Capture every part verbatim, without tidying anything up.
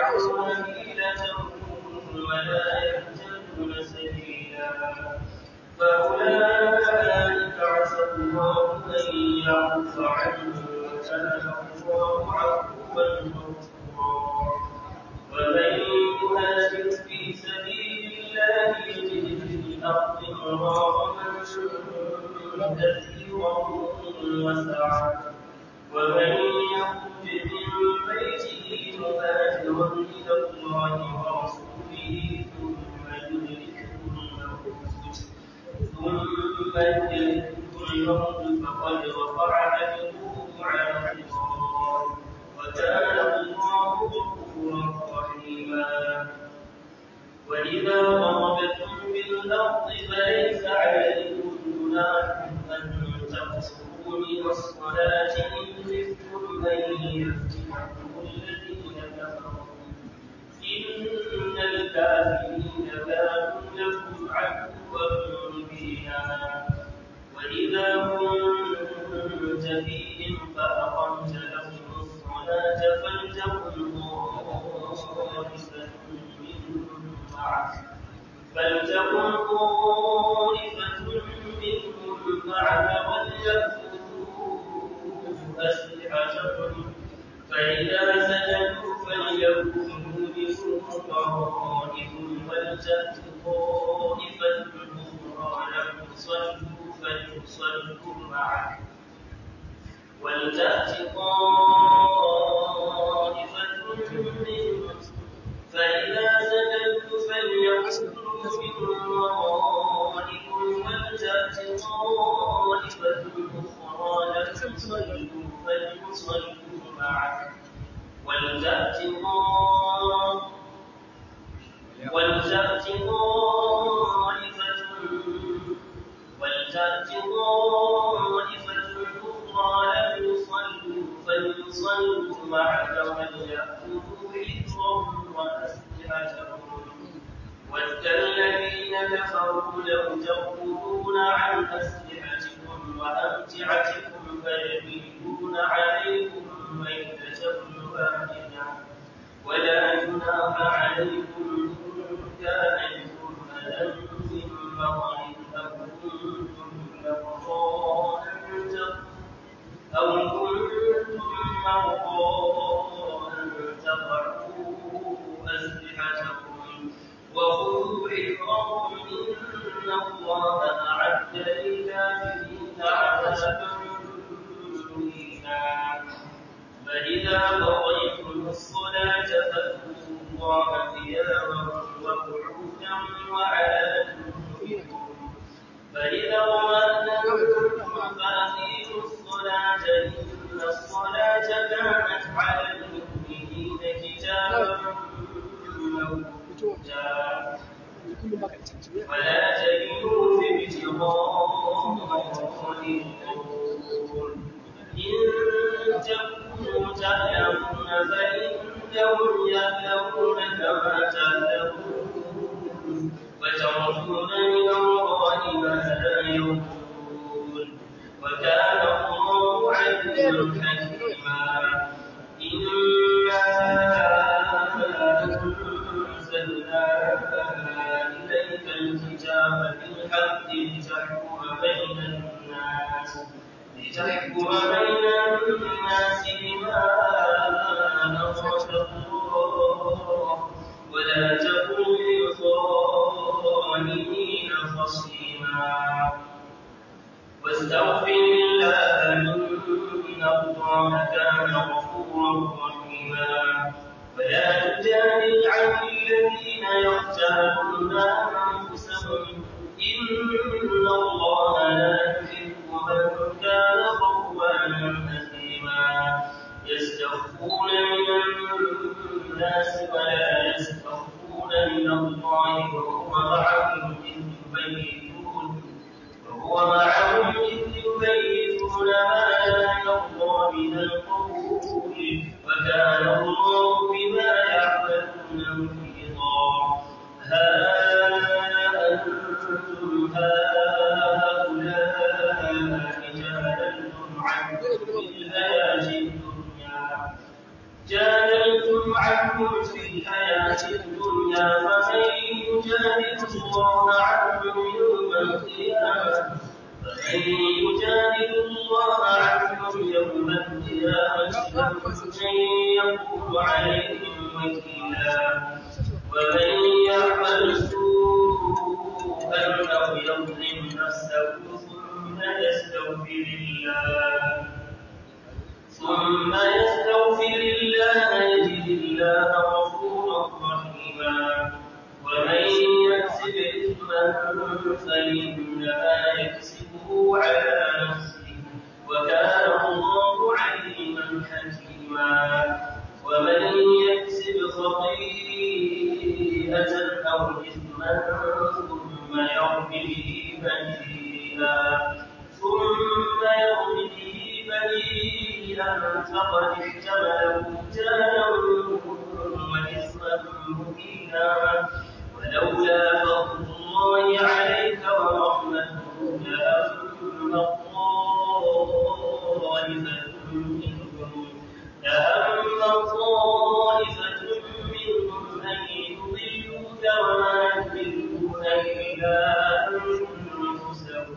حيلة ولا يهتدون سبيلا فأولئك عسى الله أن يعفو عنهم وكان الله عفوا غفورا ومن يهاجر في سبيل الله يجد في الأرض مراغما كثيرا وسعا ومن يخرج من بيته مهاجرا إلى الله ورسوله ثم يدركه الموت ثم يدركه الموت فقد وقع أجره على الله وكان الله غفورا رحيما وإذا ضربتم بالأرض فليس عليكم جناح أن تقصروا من الصلاة إن خفتم أن يفتنكم الذين كفروا إن الكافرين كانوا لكم عدوا مبينا وإذا كنت فيهم فأقمت لهم الصلاة فلتكن طائفة منهم معك فلتكن طائفة منهم معك وليأخذوا أسلحتهم فإذا سجدوا فليكونوا من ورائكم ولتأت طائفة أخرى لم تصلوا فليصلوا معك ولتأت طائفة منهم فإذا سجدوا فليكونوا من ورائكم ولتأت طائفة أخرى لم تصلوا فليصلوا معك ولتأت ولتأت طائفة ولتأت طائفة أخرى لم يصلوا فليصلوا معك وليأخذوا حذرهم وأسلحتهم ود الذين كفروا لو تغفلون عن أسلحتكم وأمتعتكم فيميلون عليكم ميلة واحدة ولا جناح عليكم إن كان بكم أذى من مطر أو كنتم مرضى أو كنتم مرضى أن تضعوا أسلحتكم وخذوا حذركم إن الله أعد للكافرين عذابا مهينا فإذا قضيتم الصلاة فاذكروا الله قياما وقعودا وعلى جنوبكم فإذا اطمأننتم فأقيموا الصلاة إن الصلاة كانت على المؤمنين كتابا موقوتا ولا تهنوا في ابتغاء القول إن تكونوا تعلمون فإنهم يعلمون كما تعلمون وترجون من الله ما لا يرجون وكان الله عليما حكيما إنا أنزلنا إليك الكتاب بالحق لتحكم بين الناس لتحكم بين الناس بما أراك الله ولا تكن للظالمين خصيما واستغفر الله إن الله كان غفورا رحيما ولا تجادل عن الذين يختارون أنفسهم إن الله لا يحب من كان خوانا أثيما يستخفون من الناس ولا يستخفون من الله وهو معهم إذ يبيتون وهو معهم إذ يبيتون ما لا يرضى من القول وكان الله بما يعملون محيطا ها أنتم هؤلاء جادلتم عنهم في الحياة الدنيا جادلتم عنهم في الحياة الدنيا فمن يجادل الله عنه يوم القيامة فمن يجادل الله عنهم يوم القيامة من يكون عليهم وكيلا ومن يعمل سوءا أو يظلم نفسه ثم يستغفر الله ثم يستغفر الله يجد الله غفورا رحيما ومن يكسب إثما فإنما يكسبه على نفسه وكان الله عليما حكيما ومن يكسب خطيئة أو إثما ثم يرم به بريئا ثم يرم به بريئا فقد احتمل بهتانا وإثما مبينا ولولا فضل الله عليك ورحمته لهم طائفة منهم لهم طائفة منهم أن يضلوك وما يضلون إلا أنفسهم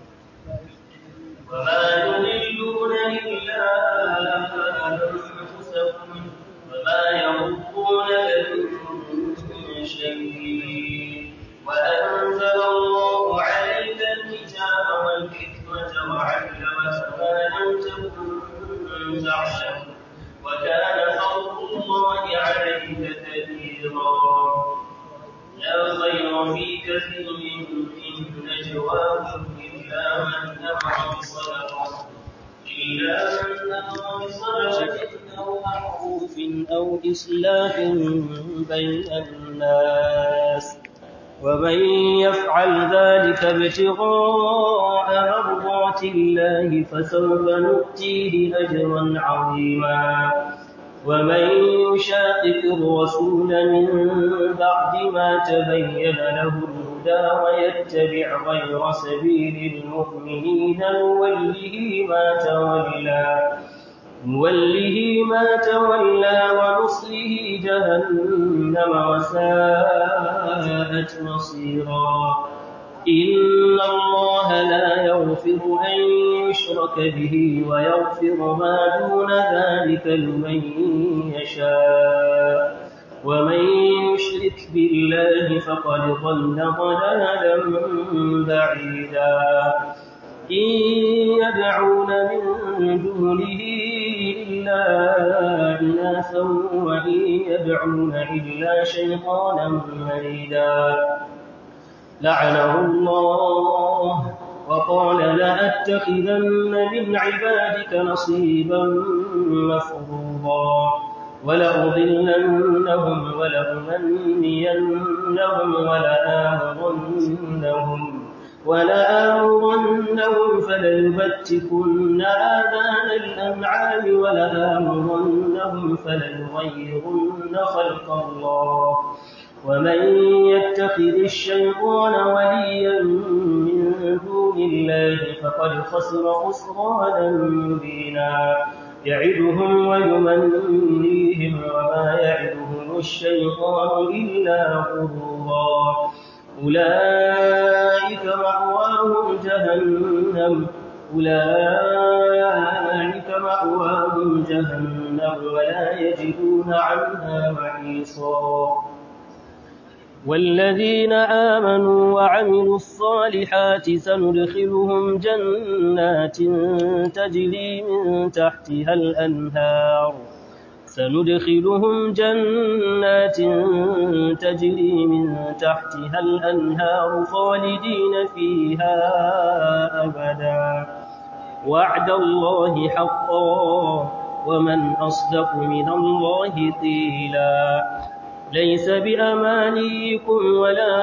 وما يضلون إلا أنفسهم وما يضرونك من شيء وأنزل الله عليك الكتاب والحكمة وعلمك ما لم تكن تعلم وكان فضل الله عليك كبيرا لا خير في كثير من نجواهم إلا من أمر بصدقة إلا من أمر بصدقة أو معروف أو إصلاح بين الناس ومن يفعل ذلك ابتغاء مرضات الله فسوف نؤتيه أجرا عظيما ومن يشاقق الرسول من بعد ما تبين له الهدى ويتبع غير سبيل المؤمنين نوله ما تولى نوله ما تولى ونصله جهنم وساءت مصيرا إن الله لا يغفر أن يشرك به ويغفر ما دون ذلك لمن يشاء ومن يشرك بالله فقد ضل ضلالا بعيدا إن يدعون من دونه إلا إناثا وإن يدعون إلا شيطانا مريدا لعنه الله وقال لأتخذن من عبادك نصيبا مفروضا ولأضلنهم ولأمنينهم ولآمرنهم ولآمرنهم فليبتكن آذان الأنعام ولآمرنهم فليغيرن خلق الله ومن يتخذ الشيطان وليا من دون الله فقد خسر خسرانا مبينا يعدهم ويمنيهم وما يعدهم الشيطان إلا غرورا أولئك مأواهم جهنم أولئك مأواهم جهنم ولا يجدون عنها محيصا والذين آمنوا وعملوا الصالحات سندخلهم جنات تجري من تحتها الأنهار سندخلهم جنات تجري من تحتها الأنهار خالدين فيها أبدا وعد الله حقا ومن أصدق من الله قيلا ليس بأمانيكم ولا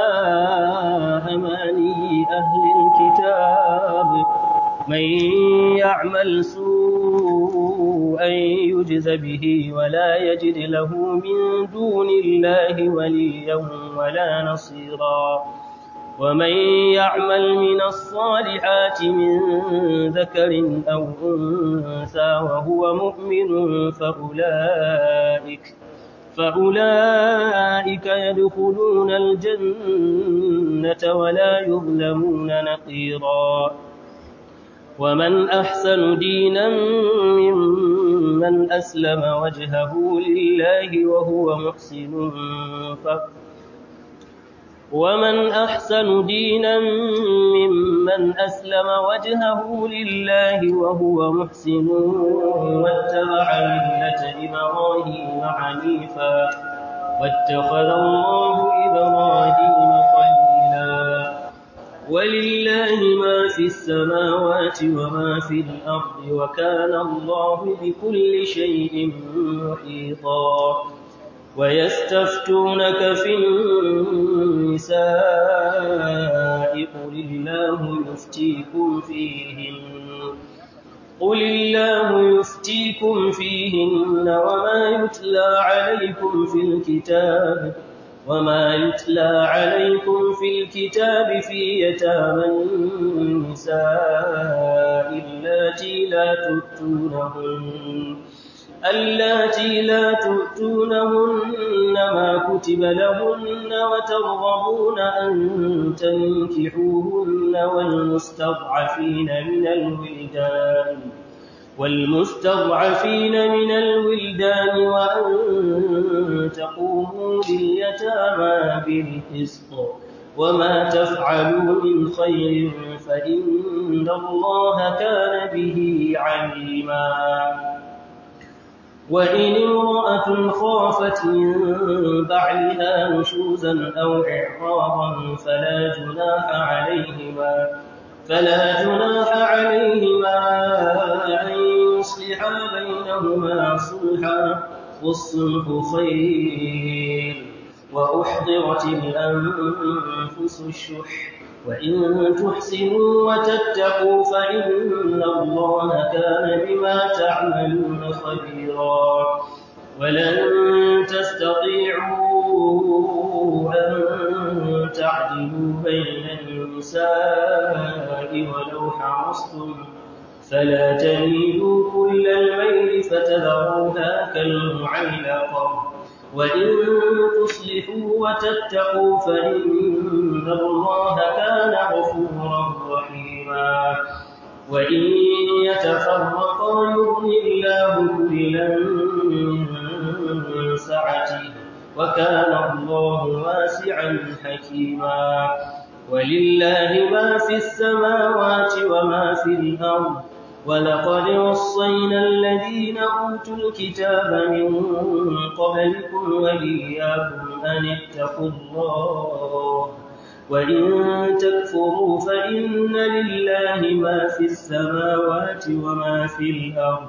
أماني أهل الكتاب من يعمل سوءا يجز به ولا يجد له من دون الله وليا ولا نصيرا ومن يعمل من الصالحات من ذكر أو أنثى وهو مؤمن فأولئك فأولئك يدخلون الجنة ولا يظلمون نقيرا ومن أحسن دينا ممن أسلم وجهه لله وهو محسن ومن أحسن دينا ممن أسلم وجهه لله وهو محسن واتبع ملة إبراهيم حنيفا واتخذ الله إبراهيم خليلا ولله ما في السماوات وما في الأرض وكان الله بكل شيء محيطا ويستفتونك في النساء قل الله يفتيكم فيهن قل الله يفتيكم فيهن وما يتلى عليكم في الكتاب وما يتلى عليكم في الكتاب في يتامى النساء اللاتي لا تؤتونهن اللاتي لا تؤتونهن ما كتب لهن وترغبون أن تنكحوهن والمستضعفين من الولدان والمستضعفين من الولدان وأن تقوموا باليتامى بالقسط وما تفعلوا من خير فإن الله كان به عليما وإن امرأة خافت من بعلها نشوزا أو إعراضا فلا جناح عليهما فلا جناح عليهما أن يصلحا بينهما صلحا والصلح خير وأحضرت الأنفس الشح وإن تحسنوا وتتقوا فإن الله كان بما تعملون خبيرا ولن تستطيعوا أن تعدلوا بين النساء ولو حرصتم فلا تميلوا كل الميل فتذروها كالمعلقة وإن تصلحوا وتتقوا فإن الله كان غفورا رحيما وإن يتفرقا يغن الله كلا من سعته وكان الله واسعا حكيما ولله ما في السماوات وما في الأرض ولقد وصينا الذين أوتوا الكتاب من قبلكم وإياكم أن اتقوا الله وإن تكفروا فإن لله ما في السماوات وما في الأرض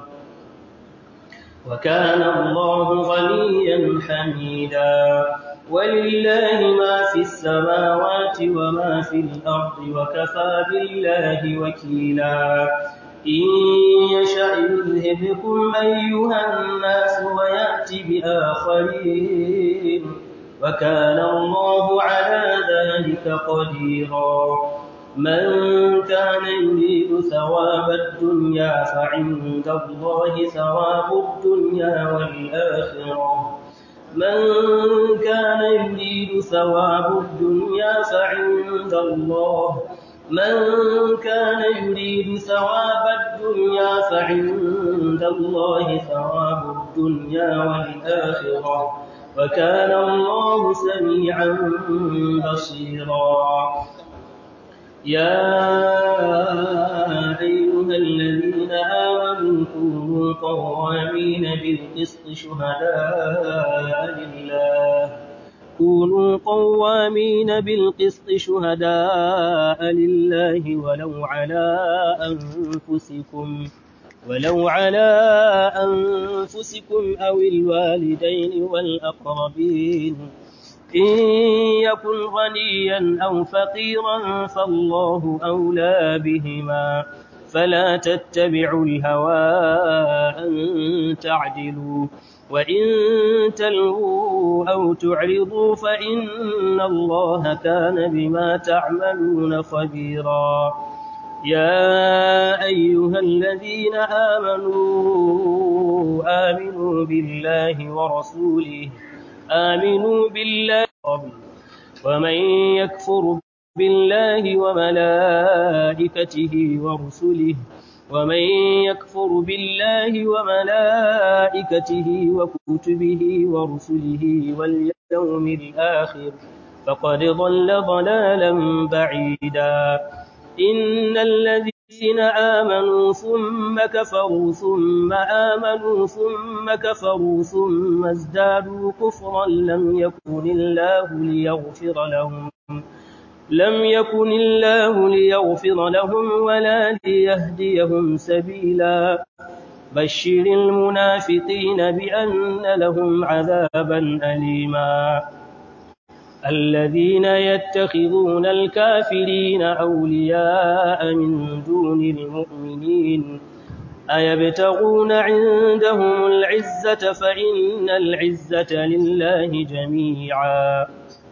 وكان الله غنيا حميدا ولله ما في السماوات وما في الأرض وكفى بالله وكيلا إن يشأ يذهبكم أيها الناس ويأتي بآخرين وكان الله على ذلك قديرا من كان يريد ثواب الدنيا فعند الله ثواب الدنيا والآخرة من كان يريد ثواب الدنيا فعند الله من كان يريد ثواب الدنيا فعند الله ثواب الدنيا والآخرة وكان الله سميعا بصيرا يا أيها الذين آمنوا كونوا قوامين بالقسط شهداء لله كونوا قوامين بالقسط شهداء لله ولو على أنفسكم ولو على أنفسكم أو الوالدين والأقربين إن يكن غنيا أو فقيرا فالله أولى بهما فلا تتبعوا الهوى أن تعدلوا وإن تلووا أو تعرضوا فإن الله كان بما تعملون خبيرا يا أيها الذين آمنوا آمنوا بالله ورسوله آمنوا بالله ومن يكفر بالله وملائكته ورسله ومن يكفر بالله وملائكته وكتبه ورسله واليوم الآخر فقد ضل ضلالا بعيدا إن الذين آمنوا ثم كفروا ثم آمنوا ثم كفروا ثم ازدادوا كفرا لم يكن الله ليغفر لهم لم يكن الله ليغفر لهم ولا ليهديهم سبيلا بشر المنافقين بأن لهم عذابا أليما الذين يتخذون الكافرين أولياء من دون المؤمنين أيبتغون عندهم العزة فإن العزة لله جميعا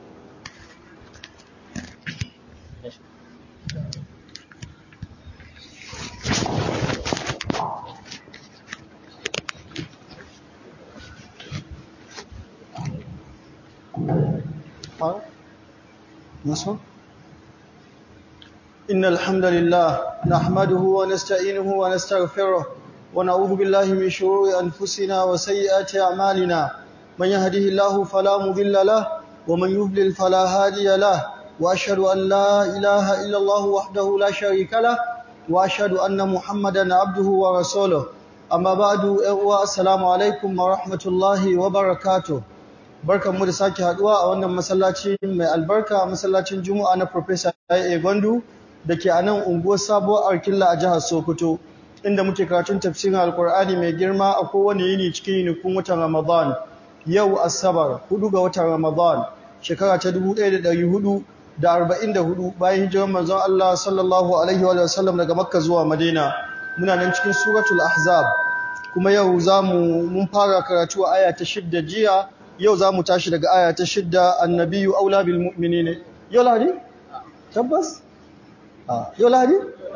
إن الحمد لله نحمده ونستعينه ونستغفره ونعوذ بالله من شرور أنفسنا وسيئات أعمالنا من يهده الله فلا مضل له ومن يضلل فلا هادي له وأشهد أن لا إله إلا الله وحده لا شريك له وأشهد أن محمدا عبده ورسوله أما بعد السلام عليكم ورحمة الله وبركاته barkan mu da sake haduwa a wannan masallaci mai albarka masallacin Juma'a na Professor A Gwandu dake a nan unguwar Sabuwar Arkilla a jihar Sokoto inda muke karatun tafsirin Alkur'ani mai girma a kowane yini cikin yinikun watan Ramadan yau Asabar hudu ga watan Ramadan shekara ta dubu ɗaya da ɗari hudu da arba'in da hudu bayan hijirar manzon Allah sallallahu alaihi wa sallam daga Makka zuwa Madina muna nan cikin suratul Ahzab kuma yau zamu mun fara karatu a aya ta shidda jiya yau za mu tashi daga aya ta shidda annabiyu aula bil mu'minin yau lahadi tabbas ah yau lahadi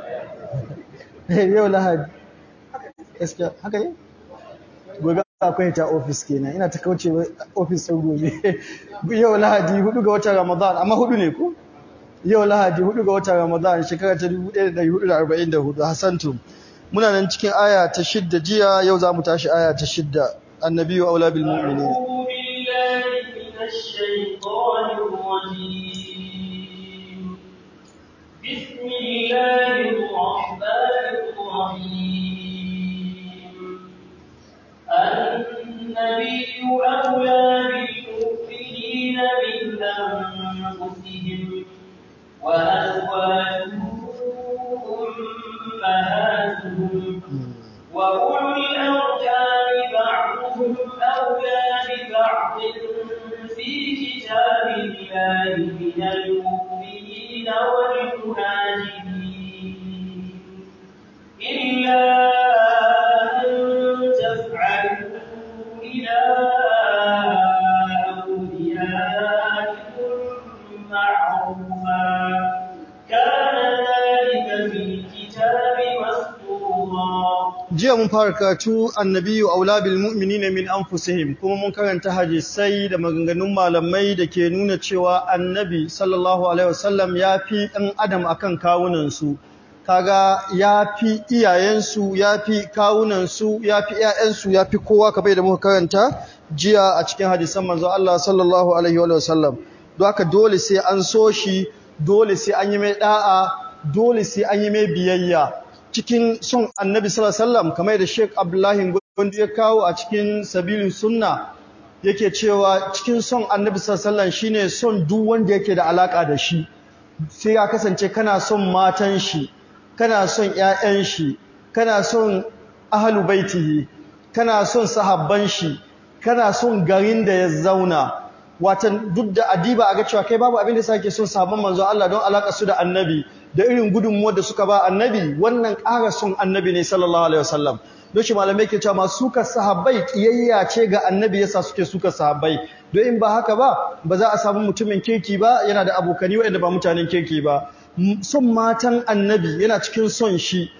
yau lahadi gaskiya haka ne gobe akwai ta office kenan ina ta kauce office sau gobe yau lahadi hudu ga watan Ramadan amma hudu ne ko yau lahadi hudu ga watan Ramadan shekara ta dubu ɗaya da ɗari hudu da arba'in da hudu hasantum muna nan cikin aya ta shidda jiya yau za mu tashi aya ta shidda annabiyu aula bil mu'minin الشيطان الرجيم بسم الله الرحمن الرحيم النبي أولى بالمؤمنين من أنفسهم وأزواجه أمهاتهم وأولو الأرحام بعضهم أولى ببعض في كتاب الله من المؤمنين والمهاجرين إلا أن تفعلوا إلى أوليائكم معروفا كان ذلك في الكتاب مسطورا jiya mun fara karatu annabiyu aula bil mu'minina min anfusihim kuma mun karanta hadisai da maganganun malamai da ke nuna cewa annabi sallallahu alaihi wasallam yafi dan adam akan kawunan su kaga yafi iyayen su yafi kawunan su yafi ƴaƴan su yafi kowa kabai da muka karanta jiya a cikin hadisan manzo Allah sallallahu alaihi wasallam don haka dole sai an so shi dole sai an yi mai da'a dole sai an yi mai biyayya cikin son annabi sallallahu alaihi wasallam kamar da Sheikh Abdullahi Gondo ya kawo a cikin sabilin sunna yake cewa cikin son annabi sallallahu alaihi wasallam shine son duk wanda yake da alaka da shi sai ya kasance kana son matan shi kana son ƴaƴan shi kana son ahlu baitihi kana son sahabban shi kana son garin da ya zauna watan duk da adiba aga cewa kai babu abin da sake son sahabban manzo Allah don alaka su da annabi da irin gudunmuwar da suka ba annabi wannan ƙara son annabi ne sallallahu alaihi wasallam don shi malamai ke cewa masu suka sahabbai kiyayya ce ga annabi yasa suke suka sahabbai don in ba haka ba ba za a samu mutumin kirki ba yana da abokani waɗanda ba mutanen kirki ba son matan annabi yana cikin son shi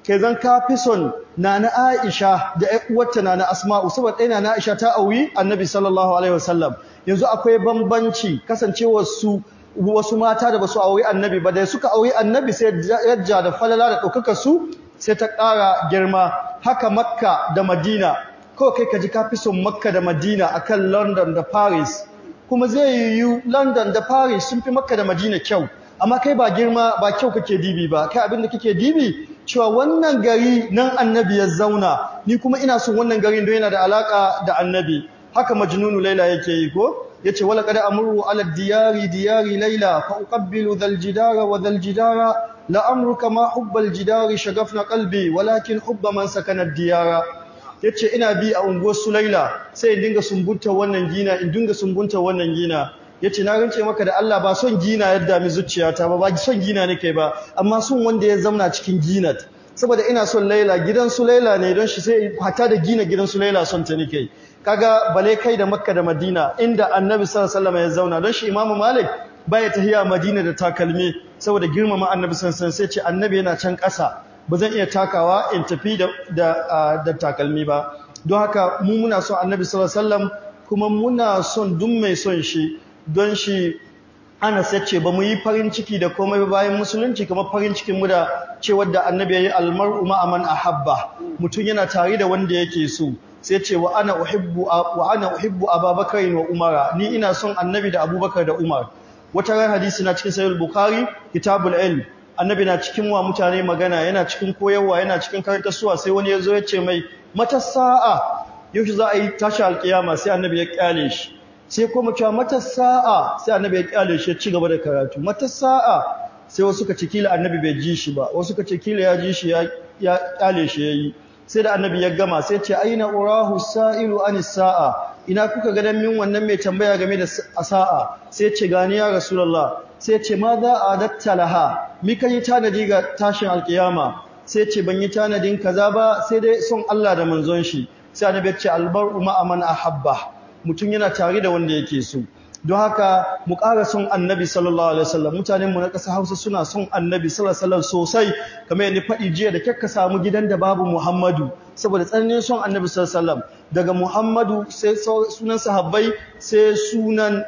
kai zan ka fi son nana Aisha da ƴar uwarta nana Asma'u saboda ɗaya nana Aisha ta auri Annabi sallallahu alaihi wasallam yanzu akwai bambanci kasancewar su wasu mata da basu auri Annabi ba da suka auri Annabi sai yajja da falala da ɗaukaka su sai ta ƙara girma haka Makka da Madina ko kai ka ji ka fi son Makka da Madina akan London da Paris kuma zai yiwu London da Paris sun fi Makka da Madina kyau amma kai ba girma ba kyau kake dibi ba kai abin da kake dibi cewa wannan gari nan Annabi ya zauna ni kuma ina son wannan garin don yana da alaka da Annabi haka Majnunu Laila yake yi ko yace wala qad amru ala diyari diyari Laila fa uqabbilu dhal jidara wa dhal jidara la amruka ma hubbal jidari shagafna qalbi walakin hubba man sakana diyara yace ina bi a unguwar Sulaila sai in dinga sumbunta wannan gina in dinga sumbunta wannan gina yace na rance maka da Allah ba son gina yadda mi zuciyata ba ba son gina nake ba amma son wanda ya zauna cikin ginat saboda ina son Laila gidan Sulaila ne don shi sai hata da gina gidan Sulaila son ta nake kaga bale kai da Makka da Madina inda Annabi sallallahu alaihi wasallam ya zauna don shi Imam Malik baya tahiya Madina da takalmi saboda girmama Annabi sallallahu alaihi wasallam sai ce Annabi yana can ƙasa ba zan iya takawa in tafi da da, da takalmi ba don haka mu muna son Annabi sallallahu alaihi wasallam kuma muna son duk mai son shi don shi Anas ya ce ba mu yi farin ciki da komai bayan musulunci kamar farin cikin mu da cewar da Annabi ya yi almar'u ma'a man ahabba mutum yana tare da wanda yake so sai ce wa ana uhibbu wa ana uhibbu Abubakar wa Umar ni ina son Annabi da Abubakar da Umar wata ran hadisi na cikin sahih al-Bukhari kitabul ilm Annabi na cikin wa mutane magana yana cikin koyarwa yana cikin karantarwa sai wani yazo ya ce mai mata sa'a yau za a yi tashi alkiyama sai Annabi ya kyale shi sai kuma cewa mata sa'a sai Annabi ya kyale shi ya ci gaba da karatu mata sa'a sai wasu suka ce kila Annabi bai ji shi ba wasu suka ce kila ya ji shi ya ya kyale shi yayi sai da Annabi ya gama sai ce aina urahu sa'ilu anis sa'a ina kuka ga dan min wannan mai tambaya game da sa'a sai ce gani ya rasulullah sai ce ma za a datta laha mi kai tanadi ga tashin alkiyama sai ce ban yi tanadin kaza ba sai dai son Allah da manzon shi sai Annabi ya ce albaru ma man ahabba mutum yana tare da wanda yake so don haka mu ƙara son Annabi sallallahu alaihi wasallam mutanen mu na ƙasar Hausa suna son Annabi sallallahu alaihi wasallam sosai kamar yadda faɗi jiya da kyakka samu gidan da babu Muhammadu saboda tsananin son Annabi sallallahu alaihi wasallam daga Muhammadu sai sunan sahabbai sai sunan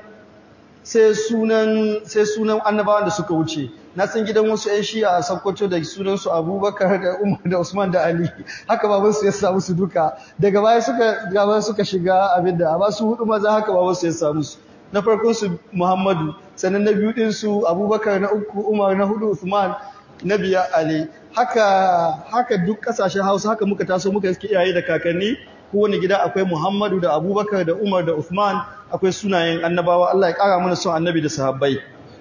sai sunan sai sunan annabawan da suka wuce na san gidan wasu ƴan Shi'a a Sokoto da sunan su Abubakar da Umar da Usman da Ali haka baban su ya samu su duka daga baya suka gaba suka shiga abinda amma su hudu maza haka baban su ya samu su na farkon su Muhammadu sannan na biyu din su Abubakar na uku Umar na hudu Usman na biyar Ali haka haka duk kasashen Hausa haka muka taso muka iske iyaye da kakanni kowane gida akwai Muhammadu da Abubakar da Umar da Uthman akwai sunayen annabawa Allah ya kara mana son annabi da sahabbai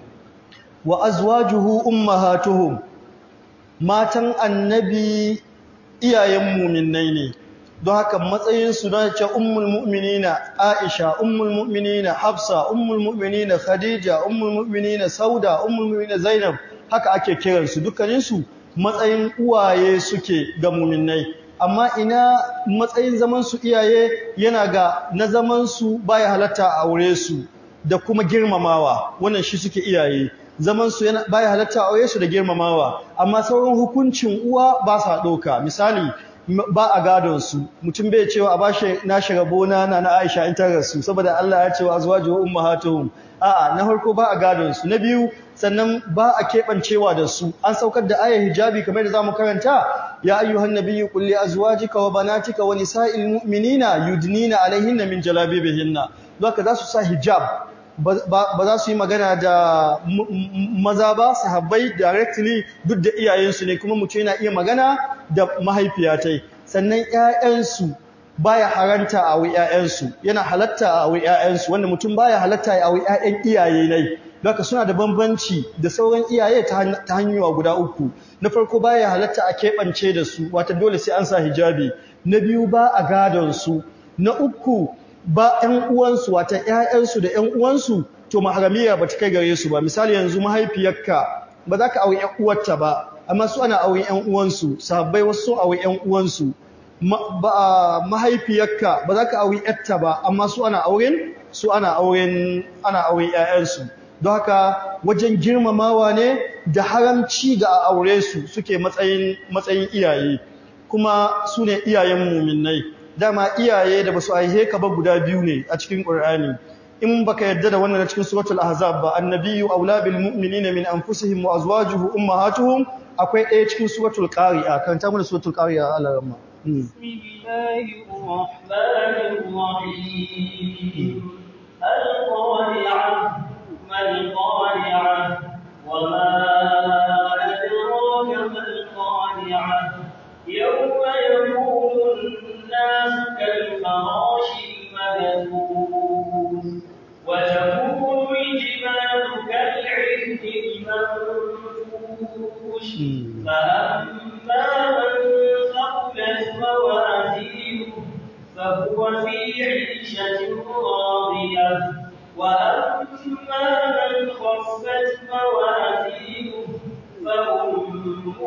wa azwajuhu ummahatuhum matan annabi iyayen mu'minai ne don haka matsayin su da ce ummul mu'minina Aisha ummul mu'minina Hafsa ummul mu'minina Khadija ummul mu'minina Sauda ummul mu'minina Zainab haka ake kiransu dukkanin su matsayin uwaye suke ga mu'minai amma ina matsayin zaman su iyaye yana ga na zaman su baya halatta a aure su da kuma girmamawa wannan shi suke iyaye zaman su yana baya halatta a aure su da girmamawa amma sauran hukuncin uwa ba sa doka misali ba a gadon su mutum bai cewa a bashi nashi rabona na na Aisha in ta rasu saboda Allah ya ce wa azwaju ummahatuhum a'a na farko ba a gadon su na biyu sannan ba a kebancewa da su an saukar da ayar hijabi kamar da zamu karanta ya ayyuhan nabiyyu qul li azwajika wa banatika wa nisa'il mu'minina yudnina alaihinna min jalabibihinna zaka za su sa hijab ba za su yi magana da maza ba sahabbai directly duk da iyayensu ne kuma mutum yana iya magana da mahaifiyatai sannan ƴaƴansu baya haranta a wai ƴaƴansu yana halatta a wai ƴaƴansu wanda mutum baya halatta a wai ƴaƴan iyaye ne haka suna da bambanci da sauran iyaye ta hanyoyi guda uku na farko baya halatta a keɓance da su wato dole sai an sa hijabi na biyu ba a gadon su na uku ba ƴan uwansu wato ƴaƴansu da ƴan uwansu to maharamiya ba ta kai gare su ba misali yanzu mahaifiyarka ba za ka aure ƴan uwarta ba amma su ana auren ƴan uwansu sahabbai wasu sun aure ƴan uwansu mahaifiyarka ba za ka aure ƴarta ba amma su ana auren su ana auren ana auren ƴaƴansu don haka wajen girmamawa ne da haramci ga aure su suke matsayin matsayin iyaye kuma su ne iyayen mu'minai dama iyaye da basu aihe ka ba guda biyu ne a cikin Qur'ani in baka yarda da wannan cikin suratul ahzab ba annabiyyu aula bil mu'minina min anfusihim wa azwajuhu ummahatuhum akwai ɗaya cikin suratul qari'a kan ta mana suratul qari'a al-rahma bismillahir rahmanir rahim al-qari'ah mal qari'ah wa ma adraka mal qari'ah yawma yakunu an-nasu kal-farashil mabthus وتكون الجبال كالعهن المنفوش فأما من ثقلت موازينه فهو في عيشة راضية وأما من خفت موازينه فأمه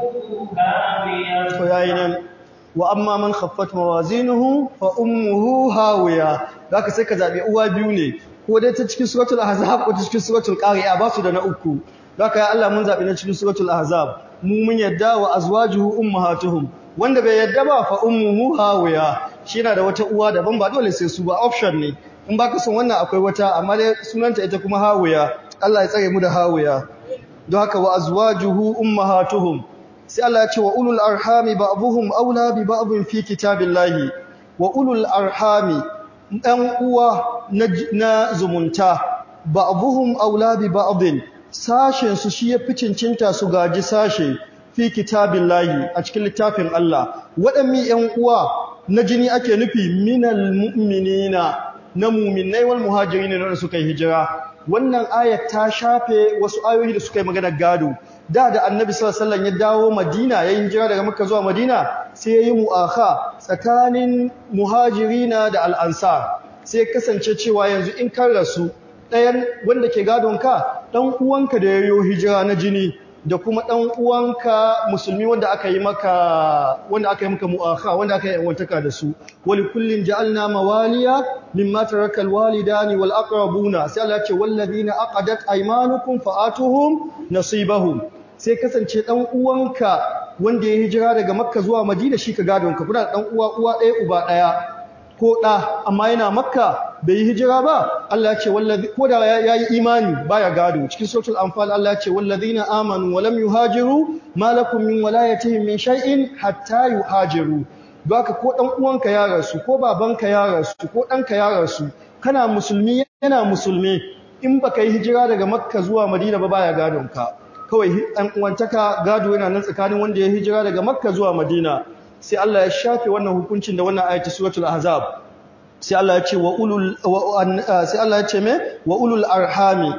هاوية وأما من خفت موازينه فأمه هاوية zaka sai ka zabi uwa biyu ne ko dai ta cikin suratul ahzab ko ta cikin suratul qari'a ba su da na uku zaka ya Allah mun zabi na cikin suratul ahzab mu mun yadda wa azwajuhu ummahatuhum wanda bai yadda ba fa ummuhu hawiya shi yana da wata uwa daban ba dole sai su ba option ne in baka son wannan akwai wata amma dai sunanta ita kuma hawiya Allah ya tsare mu da hawiya don haka wa azwajuhu ummahatuhum sai Allah ya ce wa ulul arhami ba'dhum aula bi ba'dhin fi kitabillahi wa ulul arhami ɗan uwa na zumunta ba'dhum aula bi ba'dhin sashen su shi yafi cincinta su gaji sashe fi kitabillahi a cikin littafin Allah waɗanne ƴan uwa na jini ake nufi minal mu'minina na mu'minai wal muhajirin da suka yi hijira wannan ayat ta shafe wasu ayoyi da suka yi magana gado da da annabi sallallahu alaihi wasallam ya dawo Madina yayin hijira daga Makka zuwa Madina sai yayi mu'akha tsakanin muhajirina da al-ansar sai kasance cewa yanzu in kan rasu ɗayan wanda ke gadon ka dan uwanka da yayo hijira na jini da kuma dan uwanka musulmi wanda aka yi maka wanda aka yi maka mu'akha wanda aka yi wantaka da su wali kullin ja'alna mawaliya mimma tarakal walidani wal aqrabuna sai Allah ya ce walladina aqadat aymanukum fa'atuhum nasibahum sai kasance dan uwanka wanda ya hijira daga Makka zuwa Madina shi ka gadon ka kuna dan uwa uwa ɗaya uba ɗaya ko da amma yana Makka bai yi hijira ba Allah ya ce wallazi ko da yayi imani baya gado cikin suratul anfal Allah ya ce wallazina amanu wa lam yuhajiru ma lakum min walayatihim min shay'in hatta yuhajiru baka ko dan uwanka ya rasu ko babanka ya rasu ko danka ya rasu kana musulmi yana musulmi in baka yi hijira daga Makka zuwa Madina ba baya gadon ka kawai ɗan uwantaka gado yana nan tsakanin wanda ya hijira daga Makka zuwa Madina sai Allah ya shafe wannan hukuncin da wannan ayati suratul ahzab sai Allah ya ce wa ulul sai Allah ya ce me wa ulul arhami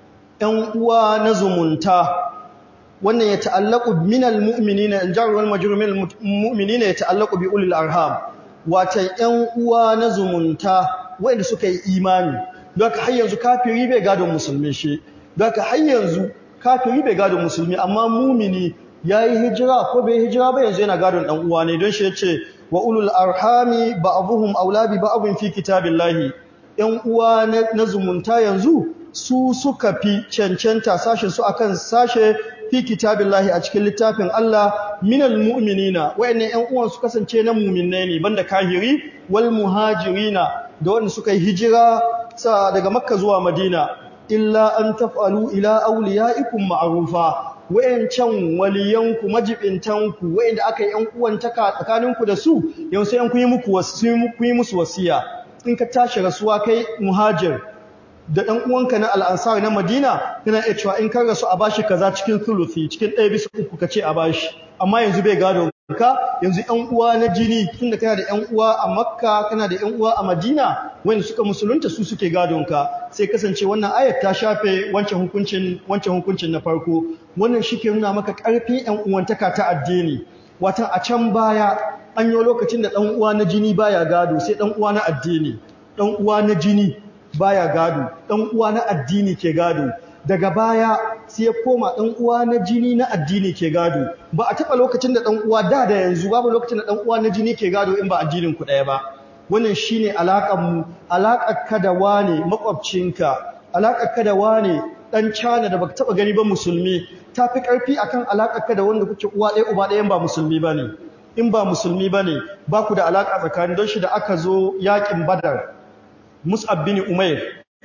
ɗan uwa na zumunta wannan ya ta'allaqu minal mu'minina in jar wal majrur minal mu'minina ya ta'allaqu bi ulul arham wata ɗan uwa na zumunta wanda suka yi imani don haka har yanzu kafiri bai gadon musulmi shi don haka har yanzu kafiri bai gadon musulmi amma mumini yayi hijira ko bai hijira ba yanzu yana gadon dan uwa ne don shi yace wa ulul arhami ba'dhum awla bi ba'dhin fi kitabillahi yan uwa na zumunta yanzu su suka fi cancanta sashin su akan sashe fi kitabillahi a cikin littafin Allah minal mu'minina wayannan yan uwan su kasance na mu'minai ne banda kahiri wal muhajirina da wanda suka yi hijira daga Makka zuwa Madina illa an taf'alu ila awliyaikum ma'rufa wayancan waliyanku majibintanku wayanda aka yi yan uwantaka tsakaninku da su yau sai an kuyi muku wasu kuyi musu wasiya in ka tashi rasuwa kai muhajir da dan uwanka na al-ansar na Madina kana iya cewa in ka rasu a bashi kaza cikin thuluthi cikin ɗaya bisa uku kace a bashi amma yanzu bai gado ka yanzu ƴan uwa na jini tunda kana da ƴan uwa a Makka kana da ƴan uwa a Madina wanda suka musulunta su suke gadon ka sai kasance wannan ayat ta shafe wancan hukuncin wancan hukuncin na farko wannan shike nuna maka ƙarfin ƴan uwantaka ta addini wata a can baya an yi lokacin da ɗan uwa na jini baya gado sai ɗan uwa na addini ɗan uwa na jini baya gado ɗan uwa na addini ke gado daga baya sai ya koma ɗan uwa na jini na addini ke gado ba a taɓa lokacin da ɗan uwa da da yanzu babu lokacin da ɗan uwa na jini ke gado in ba addinin ku ɗaya ba wannan shine alaƙar mu alaƙar ka da wane makwabcinka alaƙar ka da wane dan China da baka taba gani ba musulmi tafi karfi akan alakarka da wanda kuke uwa ɗaya uba ɗaya ba musulmi bane in ba musulmi bane ba ku da alaka tsakanin don shi da aka zo yakin Badar Mus'ab bin Umair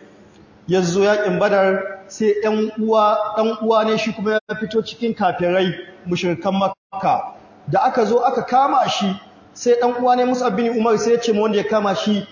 yazo yakin Badar sai ɗan uwa ɗan uwa ne shi kuma ya fito cikin kafirai mushrikan Makka da aka zo aka kama shi sai ɗan uwa ne Mus'ab bin Umar sai ya ce ma wanda ya kama shi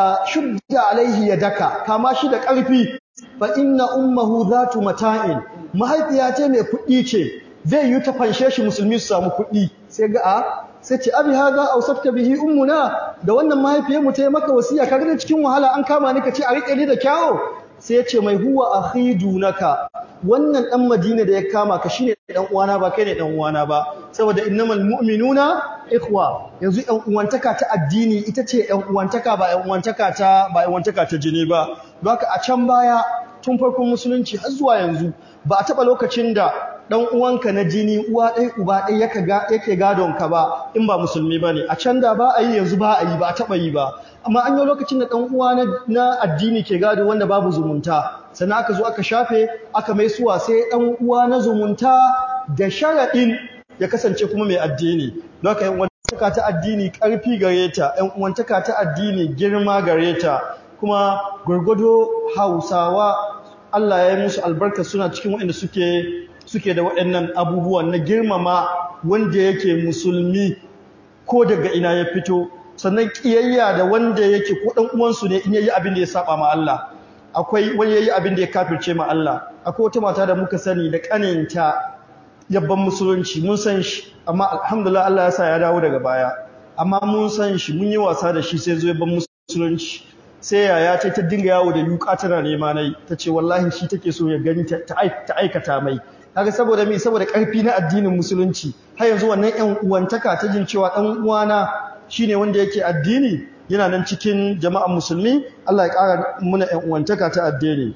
shudda alaihi yadaka kama shi da ƙarfi fa inna ummuhu zatu mata'in mahaifiya ce mai kuɗi ce zai yi ta fanshe shi musulmi su samu kuɗi sai ga a sai ce abi haza ausafta bihi ummuna da wannan mahaifiyar mu ta yi maka wasiya kaga da cikin wahala an kama ni kace a rike ni da kyawo sai ya ce mai huwa akhidunaka wannan dan Madina da ya kama ka shine dan uwana ba kai ne dan uwana ba saboda innamal mu'minuna ikhwa yanzu ɗan uwantaka ta addini ita ce ɗan uwantaka ba ɗan uwantaka ta ba ɗan uwantaka ta jini ba don haka a can baya tun farkon musulunci har zuwa yanzu ba a taba lokacin da dan uwanka na jini uwa ɗaya uba ɗaya yake ga yake gadon ka ba in ba musulmi bane a can da ba a yi yanzu ba a yi ba a taba yi ba amma an yi lokacin da dan uwa na, na addini ke gado wanda babu zumunta sannan aka zo aka shafe aka mai suwa sai dan uwa na zumunta da sharadin ya kasance kuma mai addini don haka yan uwantaka ta addini karfi gare ta yan uwantaka ta addini girma gare ta kuma gurgudo Hausawa Allah ya yi musu albarka suna cikin waɗanda suke suke da waɗannan abubuwan na girmama wanda yake musulmi ko daga ina ya fito sannan kiyayya da wanda yake ko dan uwansu ne in yayi abin da ya saba ma Allah akwai wani yayi abin da ya kafirce ma Allah akwai wata mata da muka sani da kaninta yabban musulunci mun san shi amma alhamdulillah Allah ya sa ya dawo daga baya amma mun san shi mun yi wasa da shi sai zo yabban musulunci sai yaya ce ta dinga yawo da yuka tana nema nayi tace wallahi shi take so ya gani ta aikata mai kaga saboda me saboda karfi na addinin musulunci har yanzu wannan ƴan uwantaka ta jin cewa dan uwana shine wanda yake addini yana nan cikin jama'an musulmi Allah ya ƙara muna ƴan uwantaka ta addini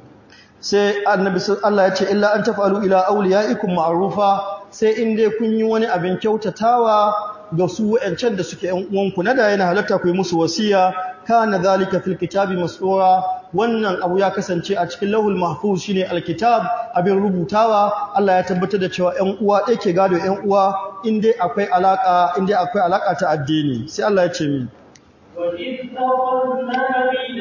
sai annabi Allah ya ce illa an tafalu ila awliyaikum ma'rufa sai in dai kun yi wani abin kyautatawa ga su wayancan da suke ƴan uwanku na da yana halatta ku yi musu wasiya kana zalika fil kitabi masura wannan abu ya kasance a cikin lahul mahfuz shine alkitab abin rubutawa Allah ya tabbatar da cewa ƴan uwa ɗaya ke gado ƴan uwa in dai akwai alaka in dai akwai alaka ta addini sai Allah ya ce mi وَإِذْ أَخَذْنَا مِنَ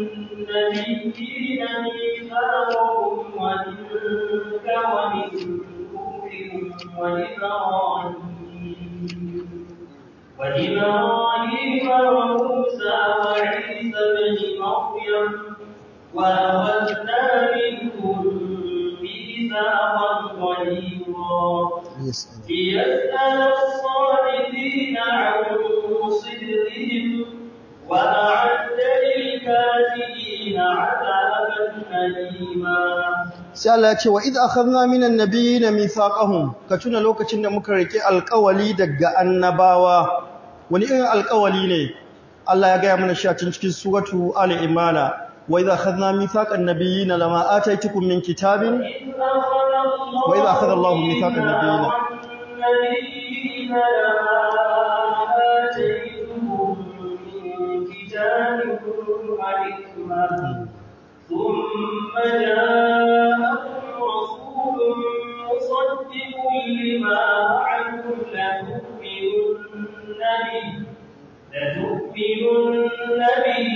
النَّبِيِّينَ مِيثَاقَهُمْ وَمِنكَ وَمِن نُوحٍ وَإِبْرَاهِيمَ وَإِبْرَاهِيمَ وَمُوسَى وَعِيسَى ابْنِ مَرْيَمَ وَأَخَذْنَا مِنْهُم مِّيثَاقًا غَلِيظًا لِيَسْأَلَ الصَّادِقِينَ عَن صِدْقِهِمْ وَأَعَدَّ لِلْكَافِرِينَ عَذَابًا أَلِيمًا sai Allah ya ce wa idh akhadna minan nabiyina mithaqahum ka tuna lokacin da muka rike alƙawali daga annabawa wani irin alƙawali ne Allah ya ga mana shi a cikin suratu ali imran wa idh akhadna mithaqan nabiyina lama ataitukum min kitabin wa idh akhadha Allahu mithaqan nabiyina ثم جاءكم رسول مصدق لما معكم لتؤمنن به لتؤمنن به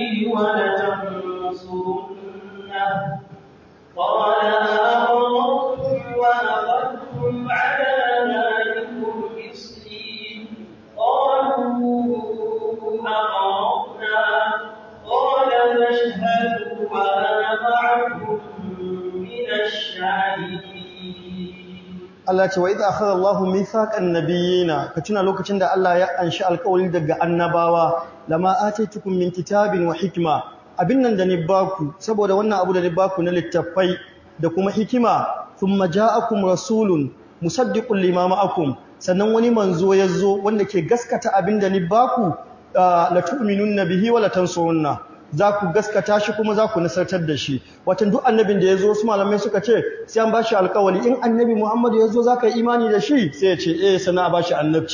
ولتنصرنه قال أأقررتم وأخذتم على ذلكم إصري قالوا أقررنا قال فاشهدوا وأنا معكم من الشاهدين Allah ce wa idza akhadha Allahu mithaqan nabiyina ka tuna lokacin da Allah ya anshi alƙawari daga annabawa lama ataitukum min kitabin wa hikma abin nan da ni baku saboda wannan abu da ni baku na littafai da kuma hikima thumma ja'akum rasulun musaddiqun lima ma'akum sannan wani manzo yazo wanda ke gaskata abin da ni baku la tu'minunna bihi wa la tansurunna za ku gaskata shi kuma za ku nasartar da shi watan duk annabin da yazo su malamai suka ce sai an bashi alƙawari in annabi Muhammad yazo zaka yi imani da shi sai ya ce eh sana bashi annabci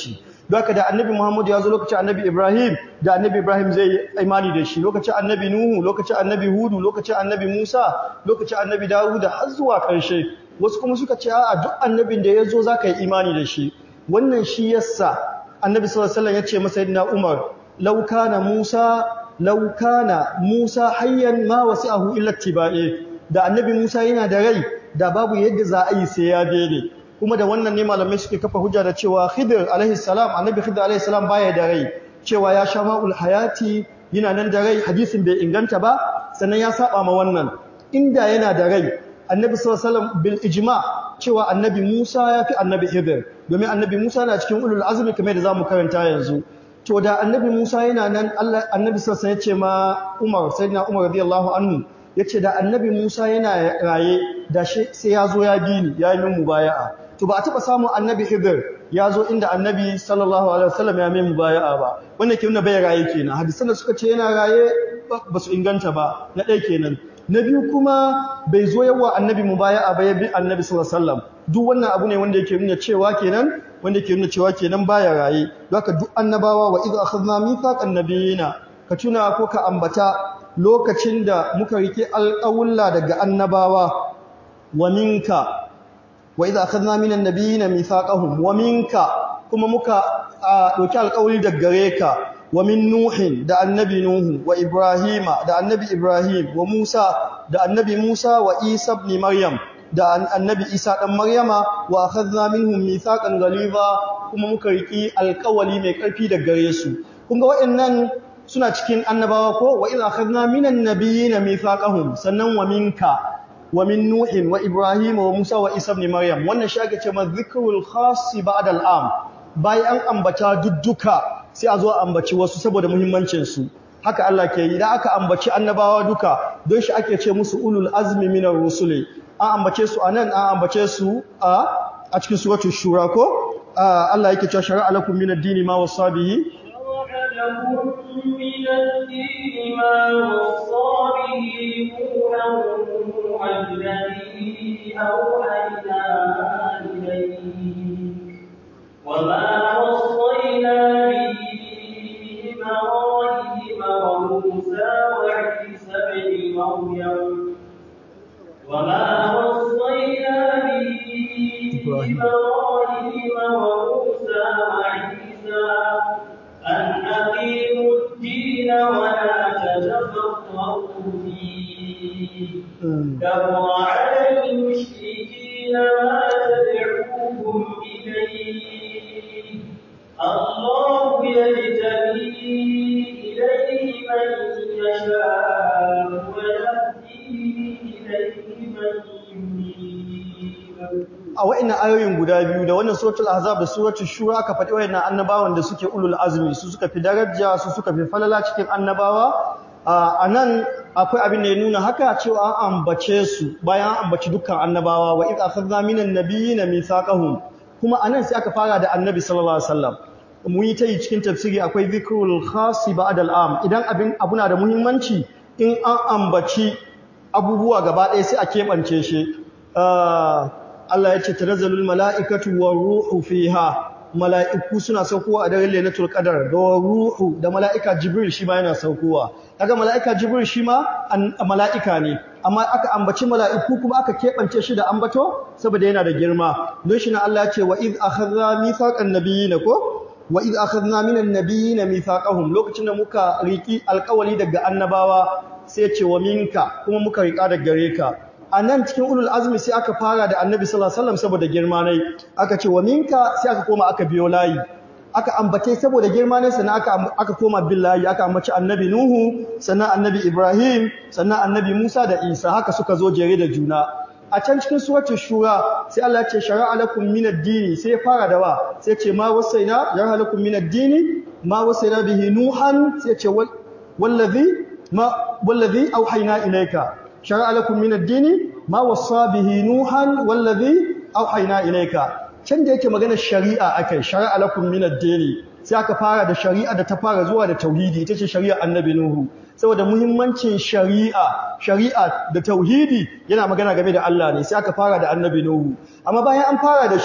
haka da annabi Muhammad ya zo lokacin annabi Ibrahim da annabi Ibrahim zai imani da shi lokacin annabi Nuhu lokacin annabi Hudu lokacin annabi Musa lokacin annabi Dawud har zuwa ƙarshe wasu kuma suka ce a'a duk annabin da ya zo zaka yi imani da shi wannan shi yasa annabi sallallahu alaihi wasallam ya ce masa sayyidina Umar law kana Musa law kana Musa hayyan ma wasi'ahu illa tibai da annabi Musa yana da rai da babu yadda za a yi sai ya bene kuma da wannan ne malamai suke kafa hujja da cewa Khidir alaihi salam annabi Khidir alaihi salam baya da rai cewa ya sha ma'ul hayati yana nan da rai hadisin bai inganta ba sannan ya saba ma wannan inda yana da rai annabi sallallahu alaihi wasallam bil ijma cewa annabi Musa ya fi annabi Khidir domin annabi Musa na cikin ulul azmi kamar da zamu karanta yanzu to da annabi Musa yana nan Allah annabi sallallahu alaihi wasallam ya ce ma Umar sayyidina Umar radiyallahu anhu yace da annabi Musa yana raye da shi sai ya zo ya bi ni ya yi min mubaya'a to ba a taba samu annabi Khidir ya zo inda annabi sallallahu alaihi wasallam ya mai mubaya'a ba wannan ke nuna bai raye kenan hadisan da suka ce yana raye ba su inganta ba na ɗaya kenan na biyu kuma bai zo yawa annabi mubaya'a ba ya bi annabi sallallahu alaihi wasallam duk wannan abu ne wanda yake nuna cewa kenan wanda yake nuna cewa kenan baya raye haka duk annabawa wa idh akhadna mithaqan nabiyina ka tuna ko ka ambata lokacin da muka rike alƙawulla daga annabawa wa minka wa idza akhadna minan nabiyina mithaqahum wa minka kuma muka doki alƙawli daga gare ka wa min nuhin da annabi nuhu wa ibrahima da annabi ibrahim wa musa da annabi musa wa isa ibn maryam da annabi isa dan maryama wa akhadna minhum mithaqan ghaliza kuma muka riki alƙawli mai ƙarfi daga gare su kun ga waɗannan suna cikin annabawa ko wa idza akhadna minan nabiyina mithaqahum sannan wa minka wa min nuhin wa ibrahim wa musa wa isa ibn maryam wannan shi ake cewa dhikrul khass ba'da al'am bayan an ambata dudduka sai a zo a ambaci wasu saboda muhimmancin su haka Allah ke yi idan aka ambaci annabawa duka don shi ake ce musu ulul azmi minar rusuli an ambace su anan an ambace su a a cikin suratul shura ko Allah yake cewa shar'a lakum minad dini ma wasabihi من الدين ما وصى به نوحا والذي أوحينا إليك وما وصينا به إبراهيم وموسى وعيسى ابن مريم وما وصينا به إبراهيم وموسى وعيسى أن أقيموا الدين ولا تتفرقوا فيه كبر على المشركين ما تدعوهم إليه الله يجتبي إليه من يشاء ويهدي إليه من ينيب a wa'annan ayoyin guda biyu da wannan suratul ahzab da suratul shura aka faɗi wa'annan annabawan da suke ulul azmi su suka fi daraja su suka fi falala cikin annabawa anan akwai abin da ya nuna haka cewa an ambace su bayan an ambaci dukkan annabawa wa idh akhadna minan nabiyina mithaqahum kuma anan sai aka fara da annabi sallallahu alaihi wasallam mun yi tayi cikin tafsiri akwai dhikrul khas ba'da al'am idan abin abuna da muhimmanci in an ambaci abubuwa gaba ɗaya sai a kebance shi Allah ya ce tanazzalul mala'ikatu war ruhu fiha mala'iku suna saukowa a daren lailatul qadar da ruhu da mala'ika jibril shi ma yana saukowa kaga mala'ika jibril shi ma mala'ika ne amma aka ambaci mala'iku kuma aka kebance shi da ambato saboda yana da girma don shi ne Allah ya ce wa iz akhadna mithaqan nabiyina ko wa iz akhadna minan nabiyina mithaqahum lokacin da muka riki alƙawali daga annabawa sai ya ce wa minka kuma muka rika daga gare ka a nan cikin ulul azmi sai aka fara da annabi sallallahu alaihi wasallam saboda girma ne aka ce wa minka sai aka koma aka biyo layi aka ambace saboda girma ne sannan aka aka koma bin layi aka ambaci annabi nuhu sannan annabi ibrahim sannan annabi musa da isa haka suka zo jere da juna a can cikin suratul shura sai Allah ya ce shar'a lakum minad dini sai ya fara da wa sai ya ce ma wasaina shar'a lakum minad dini ma wasaina bihi nuhan sai ya ce wallazi ma wallazi auhayna ilayka شرع لكم من الدين ما وصى به نوحا والذي أوحينا إليك can da yake magana shari'a akai shari'a lakum min ad-din sai aka fara da shari'a da ta fara zuwa da tauhidi ita ce shari'a annabi nuhu saboda muhimmancin shari'a shari'a da tauhidi yana magana game da Allah ne sai aka fara da annabi nuhu amma bayan an fara da shi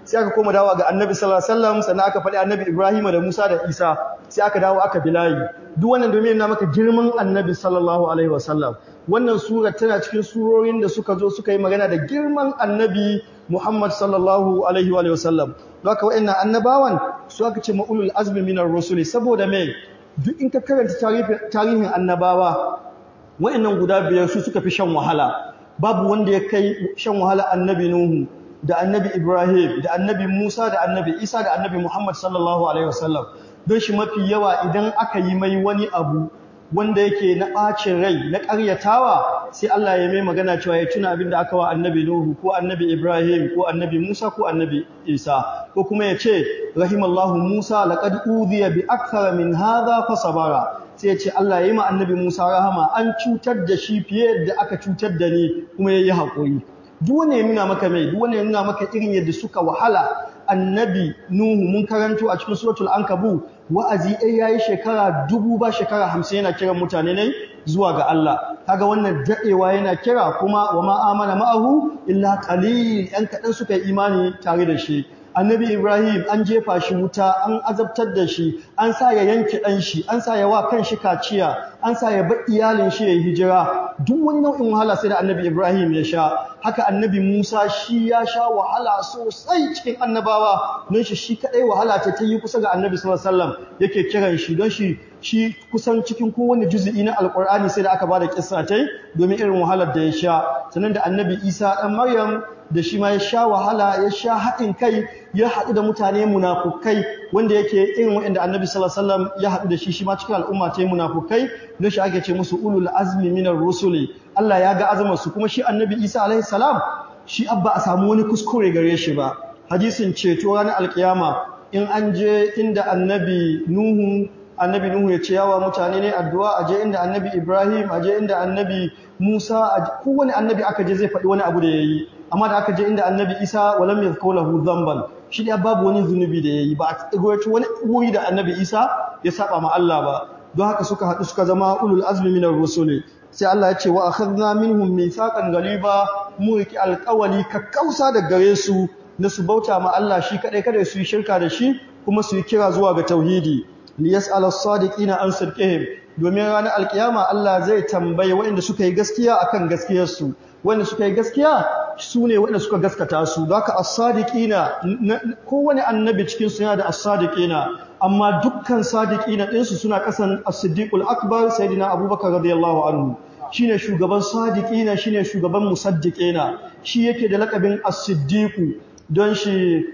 sai aka koma dawo ga annabi sallallahu alaihi wasallam sannan aka faɗi annabi Ibrahim da Musa da Isa sai aka dawo aka bilayi duk wannan domin yana maka girman annabi sallallahu alaihi wasallam wannan sura tana cikin surorin da suka zo suka yi magana da girman annabi Muhammad sallallahu alaihi wa sallam haka wa'annan annabawan su aka ce ma'ulul azmi minar rusuli saboda me duk in ka karanta tarihin annabawa wa'annan guda biyar su suka fi shan wahala babu wanda ya kai shan wahala annabi Nuhu da annabi Ibrahim da annabi Musa da annabi Isa da annabi Muhammad sallallahu alaihi wasallam don shi mafi yawa idan aka yi mai wani abu wanda yake na ɓacin rai na ƙaryatawa sai Allah ya mai magana cewa ya tuna abin da aka wa annabi Nuhu ko annabi Ibrahim ko annabi Musa ko annabi Isa ko kuma ya ce rahimallahu Musa laqad udhiya bi akthara min hadha fa sabara sai ya ce Allah ya yi ma annabi Musa rahama an cutar da shi fiye da aka cutar da ni kuma yayi haƙuri duk wanda ya nuna maka mai duk wanda ya nuna maka irin yadda suka wahala annabi Nuhu mun karanto a cikin suratul Ankabut wa'azi ai yayi shekara dubu ba shekara hamsin yana kiran mutane ne zuwa ga Allah kaga wannan dadewa yana kira kuma wa ma amana ma'ahu illa qalil yan kadan suka yi imani tare da shi annabi Ibrahim an jefa shi wuta an azabtar da shi an sa ya yanke dan shi an sa ya wa kan shi kaciya an sa ya bar iyalin shi ya hijira duk wani nau'in wahala sai da annabi Ibrahim ya sha haka annabi Musa shi ya sha wahala sosai cikin annabawa don shi shi kadai wahala ce ta yi kusa ga annabi sallallahu alaihi wasallam yake kiran shi don shi shi kusan cikin kowane juz'i na alqur'ani sai da aka bada kissa tai domin irin wahalar da ya sha sannan da annabi Isa dan Maryam da shi ma ya sha wahala ya sha haɗin kai ya haɗu da mutane munafukai wanda yake irin waɗanda annabi sallallahu alaihi wasallam ya haɗu da shi shi ma cikin al'umma ta munafukai don shi ake ce musu ulul azmi minar rusuli Allah ya ga azamar su kuma shi annabi Isa alaihi salam shi abba a samu wani kuskure gare shi ba hadisin ceto ranar alkiyama in an je inda annabi Nuhu annabi Nuhu ya ce yawa mutane ne addu'a aje inda annabi Ibrahim aje inda annabi Musa kowane annabi aka je zai faɗi wani abu da yayi amma da aka je inda annabi Isa walam yazkur lahu dhanban shi da babu wani zunubi da yayi ba a tsagoyaci wani wuri da annabi Isa ya saba ma Allah ba don haka suka haɗu suka zama ulul azmi minar rusuli sai Allah ya ce wa akhadna minhum mithaqan galiba mu riki alqawli kakkausa da gare su na su bauta ma Allah shi kadai kada su yi shirka da shi kuma su yi kira zuwa ga tauhidi liyas'al as-sadiqina an sidqihim domin ranar alkiyama Allah zai tambaye waɗanda suka yi gaskiya akan gaskiyarsu wanda suka yi gaskiya su ne wanda suka gaskata su haka as-sadiqina kowane annabi cikin su yana da as-sadiqina amma dukkan sadiqina din su suna kasan as-siddiqul akbar sayyidina abubakar radiyallahu anhu shine shugaban sadiqina shine shugaban musaddiqina shi yake da lakabin as-siddiqu don shi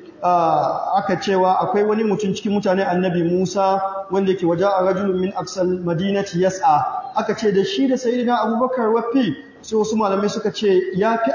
aka cewa akwai wani mutum cikin mutane annabi Musa wanda yake waje a rajulun min aqsal madinati yas'a aka ce da shi da sayyidina abubakar wafi sai wasu malamai suka ce yafi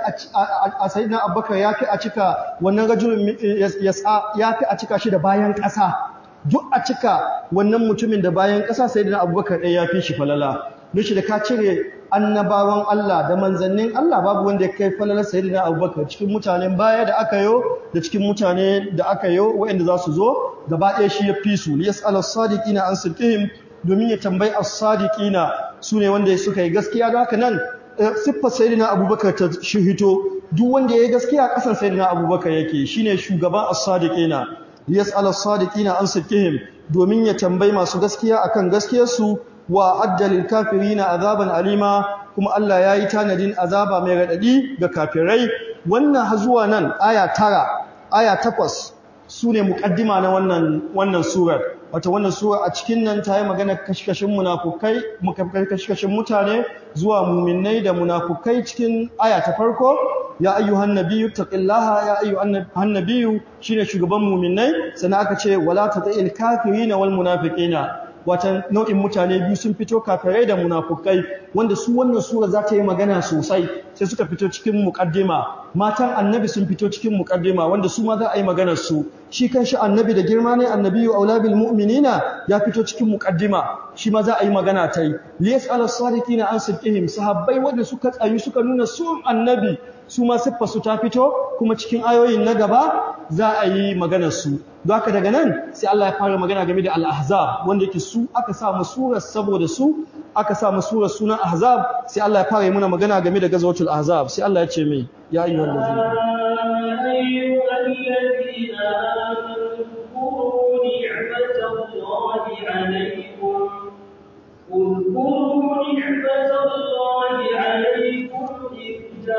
a sayyidina abubakar yafi a cika wannan rajulun yas'a yafi a cika shi da bayan ƙasa duk a cika wannan mutumin da bayan ƙasa sayyidina abubakar ɗaya yafi shi falala don da ka cire annabawan Allah da manzannin Allah babu wanda ya kai falalar sayyidina abubakar cikin mutanen baya da aka yo da cikin mutane da aka yo waɗanda za su zo gaba ɗaya shi ya fi su liyas'al as-sadiqina an sidqihim domin ya tambayi as-sadiqina sune wanda suka yi gaskiya da haka nan siffar sayyidina abubakar ta shihito duk wanda yayi gaskiya kasan sayyidina abubakar yake shine shugaban as-sadiqina liyas'al as-sadiqina an sidqihim domin ya tambayi masu gaskiya akan gaskiyarsu wa addalil kafirina azaban alima kuma Allah yayi tanadin azaba mai radadi ga kafirai wannan har zuwa nan aya tara aya takwas sune muqaddima na wannan wannan surar wato wannan sura a cikin nan ta yi magana kashkashin munafukai kashkashin mutane zuwa mu'minnai da munafukai cikin aya ta farko ya ayyuhan nabiyyu taqillaha ya ayyuhan nabiyyu shine shugaban mu'minnai sannan aka ce wala tati'il kafirina wal munafiqina wata nau'in mutane biyu sun fito kafirai da munafukai wanda su wannan sura za ta yi magana sosai sai suka fito cikin muqaddima matan annabi sun fito cikin muqaddima wanda su ma za a yi maganar su shi kanshi annabi da girma ne annabiyyu aula bil mu'minina ya fito cikin muqaddima shi ma za a yi magana tai liyas'al as-sadiqina an sidqihim sahabbai wanda suka tsayu suka nuna sun annabi su ma siffar su ta fito kuma cikin ayoyin na gaba za a yi maganar su don haka daga nan sai Allah ya fara magana game da al-ahzab wanda yake su aka sa mu surar saboda su aka sa mu surar sunan ahzab sai Allah ya fara yi muna magana game da gazwatul ahzab sai Allah ya ce mai ya ayyuhal ladina الذين آمنوا اذكروا نعمة الله عليكم اذكروا نعمة الله عليكم إذ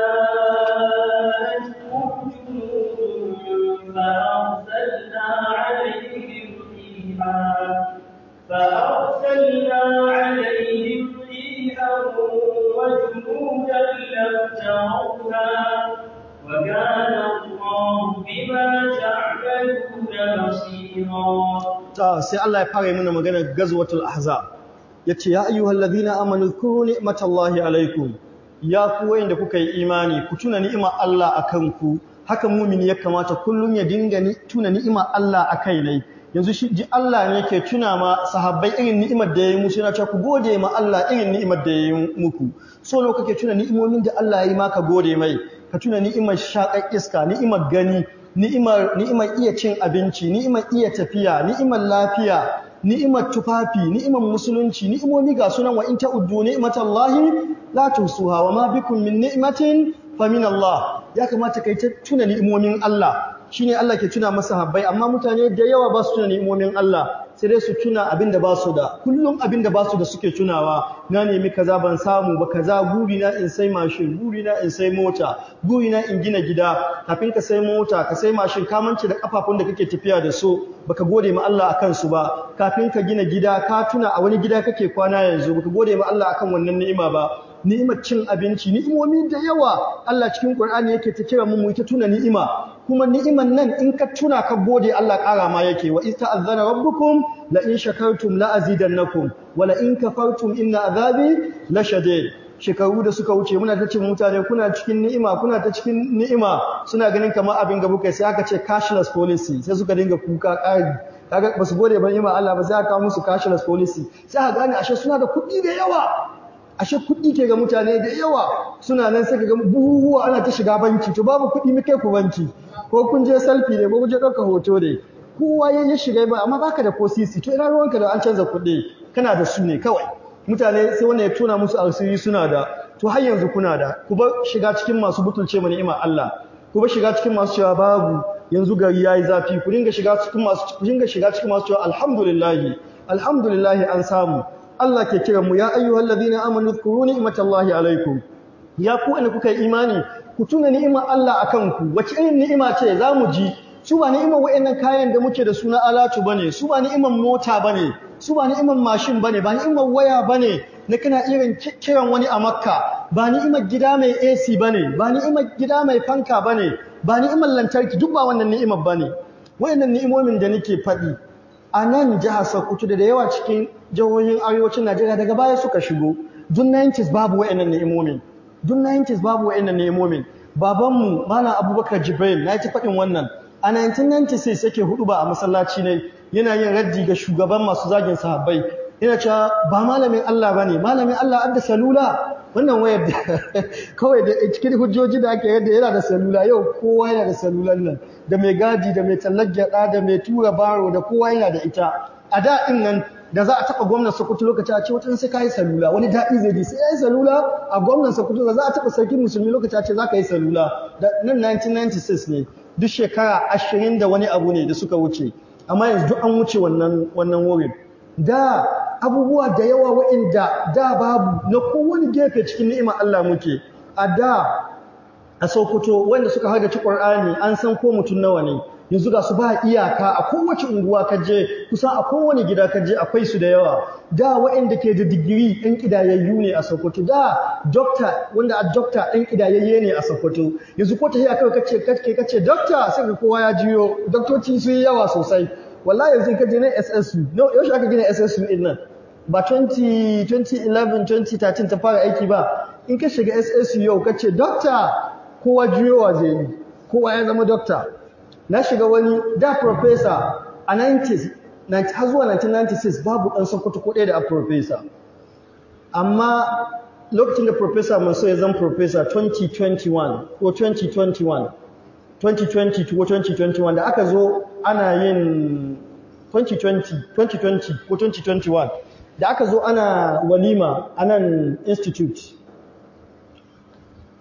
جاءتكم جنود فأرسلنا عليهم ريحا فأرسلنا عليهم ريحا وجنودا لم تروها وكان الله بما تعملون بصيرا. sai Allah ya fara mana magana gazwatul ahzab yace ya ayyuhal ladina amanu zkuru ni'matallahi alaikum ya ku wanda kuka yi imani ku tuna ni'imar Allah akan ku haka mu'mini ya kamata kullum ya dinga ni tuna ni'imar Allah akai ne yanzu shi ji Allah ne yake tuna ma sahabbai irin ni'imar da yayi musu yana cewa ku gode ma Allah irin ni'imar da yayi muku so ne kake tuna ni'imomin da Allah ya yi maka gode mai ka tuna ni'imar shaƙar iska ni'imar gani ni'imar ni'imar iya cin abinci ni'imar iya tafiya ni'imar lafiya ni'imar tufafi ni'imar musulunci ni'imomi ga sunan wa in ta'uddu ni'matallahi la tusuha wa ma bikum min ni'matin fa min Allah ya kamata kai ta tuna ni'imomin Allah shine Allah ke tuna masa habbai amma mutane da yawa ba su tuna ni'imomin Allah sai dai su tuna abinda ba su da kullum abinda ba su da suke tunawa na nemi kaza ban samu ba kaza guri na in sai mashin guri na in sai mota guri na in gina gida kafin ka sai mota ka sai mashin ka mance da kafafun da kake tafiya da su baka gode ma Allah akan su ba kafin ka gina gida ka tuna a wani gida kake kwana yanzu baka gode ma Allah akan wannan ni'ima ba ni'imar cin abinci ni'imomi da yawa Allah cikin Qur'ani yake ta kira mu mu ta tuna ni'ima kuma ni'iman nan in ka tuna ka gode Allah ƙara ma yake wa ista'adhana rabbukum la in shakartum la azidannakum wa la in kafartum inna azabi lashadid shekaru da suka wuce muna ta ce mutane kuna cikin ni'ima kuna ta cikin ni'ima suna ganin kamar abin gaba kai sai aka ce cashless policy sai suka dinga kuka ƙari kaga basu gode ba ni'ima Allah ba sai aka kawo musu cashless policy sai aka gane ashe suna da kuɗi da yawa ashe kuɗi ke ga mutane da yawa suna nan sai ga buhuhuwa ana ta shiga banki to babu kuɗi muke ku banki ko kun je selfie ne ko kun je ɗauka hoto ne kowa ya yi shiga ba amma baka da ko sisi to ina ruwanka da an canza kuɗi kana da su ne kawai mutane sai wanda ya tona musu asiri suna da to har yanzu kuna da ku bar shiga cikin masu butulce mu ni'imar Allah ku bar shiga cikin masu cewa babu yanzu gari yayi zafi ku dinga shiga cikin masu ku dinga shiga cikin masu cewa alhamdulillah alhamdulillah an samu Allah ke kiran mu ya ayyuhallazina amanu zkuru ni'matallahi alaikum ya ku wanda kuka yi imani ku tuna ni'imar Allah akan ku wace irin ni'ima ce zamu ji su ba ni'imar wayannan kayan da muke da su na alatu bane su ba ni'imar mota bane su ba ni'imar mashin bane ba ni'imar waya bane na kana irin kiran wani a Makka ba ni'imar gida mai A C bane ba ni'imar gida mai fanka bane ba ni'imar lantarki duk ba wannan ni'imar bane wayannan ni'imomin da nake faɗi a nan jihar Sokoto da yawa cikin jihohin arewacin Najeriya daga baya suka shigo dun nineties babu wayannan ni'imomin dun nineties babu wayannan ni'imomin babanmu Malam Abubakar Jibril na yi faɗin wannan a nineteen ninety-six yake hudu ba a masallaci ne yana yin raddi ga shugaban masu zagin sahabbai yana cewa ba malamin Allah bane malamin Allah adda salula wannan wayar da kawai da cikin hujjoji da ake yadda yana da salula yau kowa yana da salulan nan da mai gadi da mai tallar gyada da mai tura baro da kowa yana da ita a da din nan da za a taba gwamnatin Sokoto lokaci a ce wata sai kai salula wani dadi zai ji sai yayi salula a gwamnatin Sokoto da za a taba sarkin musulmi lokaci a ce za ka yi salula da nan nineteen ninety-six ne duk shekara ashirin da wani abu ne da suka wuce amma yanzu duk an wuce wannan wannan wurin da abubuwa da yawa waɗanda da babu na kowane gefe cikin ni'imar Allah muke a da a Sokoto wanda suka haddace Qur'ani an san ko mutun nawa ne yanzu ga su ba iyaka a kowace unguwa kaje kusan a kowane gida kaje akwai su da yawa da waɗanda ke da digiri ɗan kidayayyu ne a Sokoto da doctor wanda a doctor ɗan kidayayye ne a Sokoto yanzu ko ta yi akai kace kace kace doctor sai kowa ya jiyo doktoci su yi yawa sosai wallahi yanzu kaje ne S S U no yau aka gina S S U din nan ba twenty eleven twenty thirteen ta fara aiki ba in ka shiga S S U yau kace doctor kowa jiyowa zai yi kowa ya zama doctor na shiga wani da professor a nineties har zuwa nineteen ninety-six babu dan Sokoto ko ɗaya da professor amma lokacin da professor Mansur ya zama professor twenty twenty-one ko twenty twenty-one twenty twenty ko twenty twenty-one da aka zo ana yin twenty twenty twenty twenty ko twenty twenty-one da aka zo ana walima a nan institute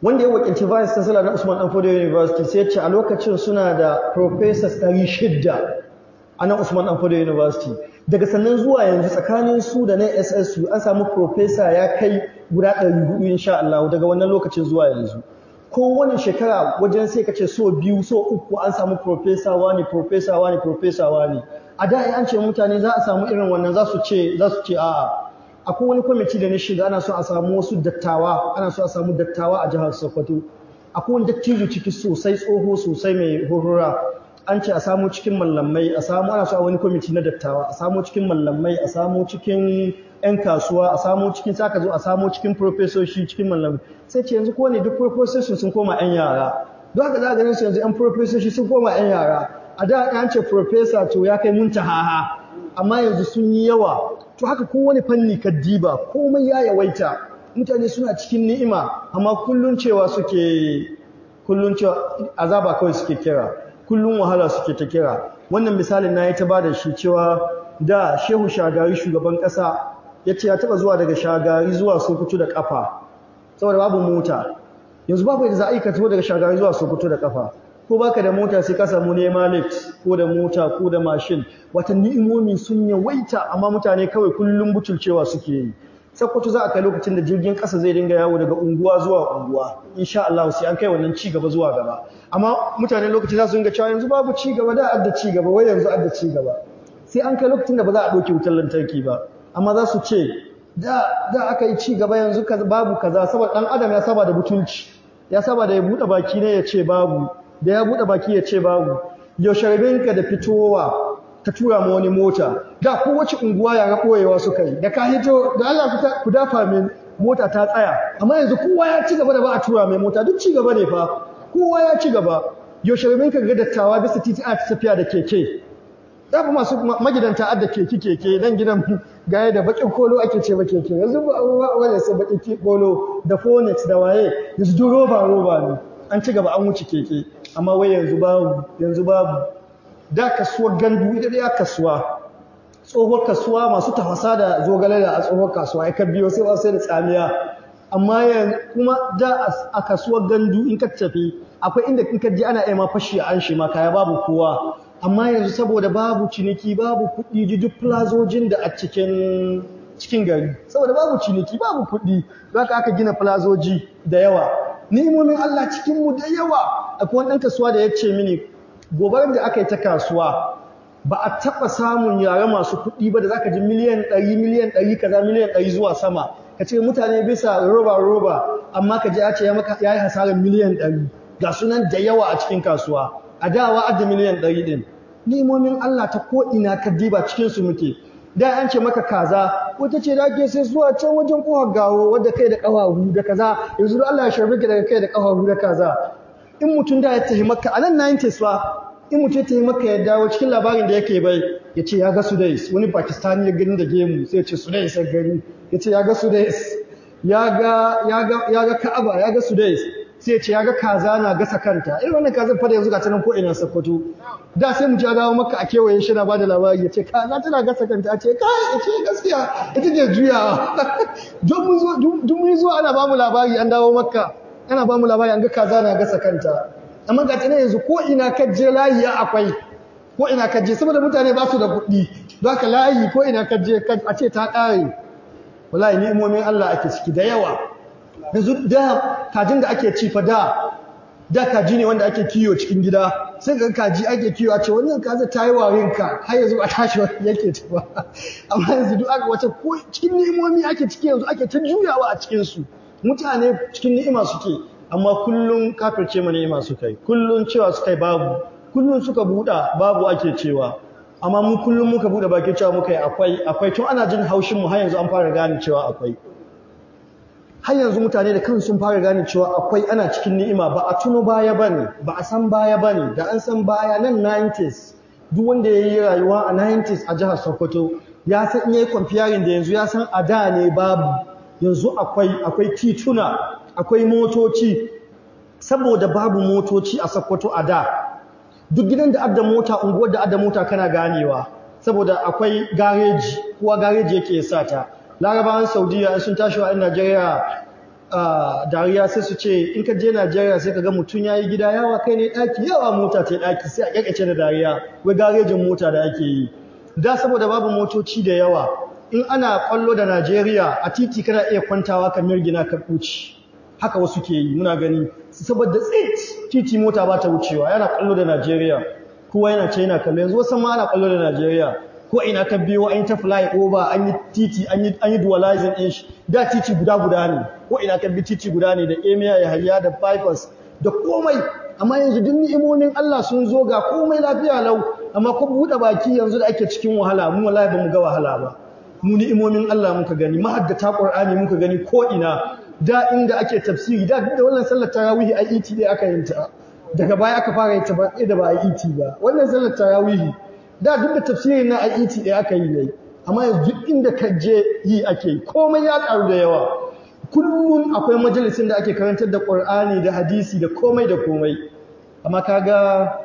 wanda ya wakilci vice chancellor na Usman Dan Fodio University sai ya ce a lokacin suna da professors ɗari shida a nan Usman Dan Fodio University daga sannan zuwa yanzu tsakanin su da na S S U an samu professor ya kai guda ɗari hudu insha Allah daga wannan lokacin zuwa yanzu kowane shekara wajen sai kace so biyu so uku an samu professor wani professor wani professor wani a da an ce mutane za a samu irin wannan za su ce za su ce a'a akwai wani kwamiti da na shiga ana so a samu wasu dattawa ana so a samu dattawa a jihar Sokoto akwai wani dattijo ciki sosai tsoho sosai mai horora an ce a samu cikin mallamai a samu ana so a wani kwamiti na dattawa a samu cikin mallamai a samu cikin ƴan kasuwa a samu cikin saka zo a samu cikin professoshi cikin mallamai sai ce yanzu ko ne duk professoshi sun koma ƴan yara don haka za ka ganin su yanzu ƴan professoshi sun koma ƴan yara a da an ce professor to ya kai muntaha amma yanzu sun yi yawa to haka kowane fanni ka diba komai ya yawaita mutane suna cikin ni'ima amma kullun cewa suke kullun cewa azaba kawai suke kira kullun wahala suke ta kira wannan misalin na yi ta bada shi cewa da Shehu Shagari shugaban kasa yace ya taba zuwa daga Shagari zuwa Sokoto da kafa saboda babu mota yanzu babu yadda za a yi ka tafi daga Shagari zuwa Sokoto da kafa ko baka da mota sai ka samu nema lift ko da mota ko da mashin wata ni'imomi sun yawaita amma mutane kawai kullum butulcewa suke yi Sokoto za a kai lokacin da jirgin kasa zai dinga yawo daga unguwa zuwa unguwa insha Allah sai an kai wannan ci gaba zuwa gaba amma mutane lokacin za su dinga cewa yanzu babu ci gaba da adda ci gaba wai yanzu adda ci gaba sai an kai lokacin da ba za a dauke wutar lantarki ba amma za su ce da da aka yi ci gaba yanzu babu kaza saboda dan adam ya saba da butulci ya saba da ya bude baki ne ya ce babu da ya bude baki ya ce babu yaushe rabinka da fitowa ta tura ma wani mota da kowace unguwa ya ga koyewa suka yi da ka hito da Allah ku dafa min mota ta tsaya amma yanzu kowa ya ci gaba da ba a tura mai mota duk ci gaba ne fa kowa ya ci gaba yaushe rabinka ga dattawa bisa titi a tafiya da keke da fa masu magidanta adda keke keke dan gidan gaya da bakin kolo ake ce ba keke yanzu ba wanda sai bakin kolo da Phoenix da waye yanzu duk roba roba ne an ci gaba an wuce keke amma wai yanzu babu yanzu babu da kasuwar gandu ita da kasuwa tsohuwar kasuwa masu tafasa da zogale da a tsohuwar kasuwa ai ka biyo sai ba sai da tsamiya amma yanzu kuma da a kasuwar gandu in ka tafi akwai inda in ka je ana yi ma fashi an shi ma kaya babu kowa amma yanzu saboda babu ciniki babu kuɗi duk plazojin da a cikin cikin gari saboda babu ciniki babu kuɗi zaka aka gina plazoji da yawa ni'imomin Allah cikin mu da yawa akwai wani ɗan kasuwa da ya ce mini gobarar da aka yi ta kasuwa ba a taɓa samun yare masu kuɗi ba da zaka ji miliyan ɗari miliyan ɗari kaza miliyan ɗari zuwa sama ka ce mutane bisa roba roba amma ka ji ya ce ya yi hasarar miliyan ɗari ga sunan da yawa a cikin kasuwa a dawa adda miliyan ɗari ɗin ni'imomin Allah ta ko ina ka diba cikin su muke da an ce maka kaza wata ce da ake sai zuwa can wajen kohar gawo wadda kai da ƙafafu da kaza yanzu da Allah ya sharbe ka daga kai da ƙafafu da kaza in mutum da ya tafi maka a nan nineties fa in mutum ya tafi maka ya dawo cikin labarin da yake bai ya ce ya ga Sudais wani Pakistani ya gani da gemu sai ya ce Sudais ya gani ya ce ya ga Sudais ya ga ya ga ya ga Ka'aba ya ga Sudais sai ya ce ya ga kaza na gasa kanta irin wannan kazar fa da yanzu ga ta nan ko ina Sokoto da sai mu ja dawo maka a kewaye shi na bada labari ya ce kaza tana gasa kanta a ce kai ya ce gaskiya ita ce juyawa don mun zo dun mun zo ana ba mu labari an dawo maka ana ba mu labari an ga kaza na gasa kanta amma ga tana yanzu ko ina ka je layi akwai ko ina ka je saboda mutane ba su da kuɗi don haka layi ko ina ka je a ce ta ƙare wallahi ni'imomin Allah ake ciki da yawa yanzu da kajin da ake ci fa da da kaji ne wanda ake kiyo cikin gida sai ga kaji ake kiyo a ce wannan kaza ta yi warin ka har yanzu a tashi yake ta ba amma yanzu duk aka wace ko cikin ni'imomi ake ciki yanzu ake ta juyawa a cikin su mutane cikin ni'ima suke amma kullun kafirce ma ni'ima suka yi kullun cewa suka yi babu kullun suka buɗa babu ake cewa amma mu kullun muka buɗe baki cewa muka yi akwai akwai tun ana jin haushin mu har yanzu an fara gane cewa akwai har yanzu mutane da kansu sun fara gane cewa akwai ana cikin ni'ima ba a tuno baya bane ba a san baya bane da an san baya nan nineties duk wanda yayi rayuwa a nineties a jihar Sokoto ya san in yayi comparing da yanzu ya san a da ne babu yanzu akwai akwai tituna akwai motoci saboda babu motoci a Sokoto a da duk gidan da adda mota unguwar da adda mota kana ganewa saboda akwai gareji kowa gareji yake sa ta Larabawan Saudiya sun tashi wa Najeriya dariya sai su ce in ka je Najeriya sai ka ga mutum ya yi gida yawa kai ne ɗaki yawa mota ta ɗaki sai a ƙyaƙyace da dariya wai garejin mota da ake yi da saboda babu motoci da yawa in ana kwallo da Najeriya a titi kana iya kwantawa ka mirgina ka kuci haka wasu ke yi muna gani saboda tsit titi mota ba ta wucewa yana kwallo da Najeriya kowa yana ce yana kallo yanzu wasan ma ana kwallo da Najeriya ko ina ka biyo an yi ta fly over an yi titi an yi an yi dualizing din shi da titi guda guda ne ko ina ka bi titi guda ne da Emia ya hayya da bypass da komai amma yanzu duk ni'imomin Allah sun zo ga komai lafiya lau amma ko buɗe baki yanzu da ake cikin wahala mu wallahi ba mu ga wahala ba mu ni'imomin Allah muka gani mahaddata Qur'ani muka gani ko ina da inda ake tafsiri da duk da wannan sallar tarawih a I T dai aka yin ta daga baya aka fara yin ta ba da ba a I T ba wannan sallar tarawih da duk da tafsirin na I T dai aka yi ne amma yanzu duk inda ka je yi ake komai ya karu da yawa kullum akwai majalisin da ake karantar da Qur'ani da hadisi da komai da komai amma kaga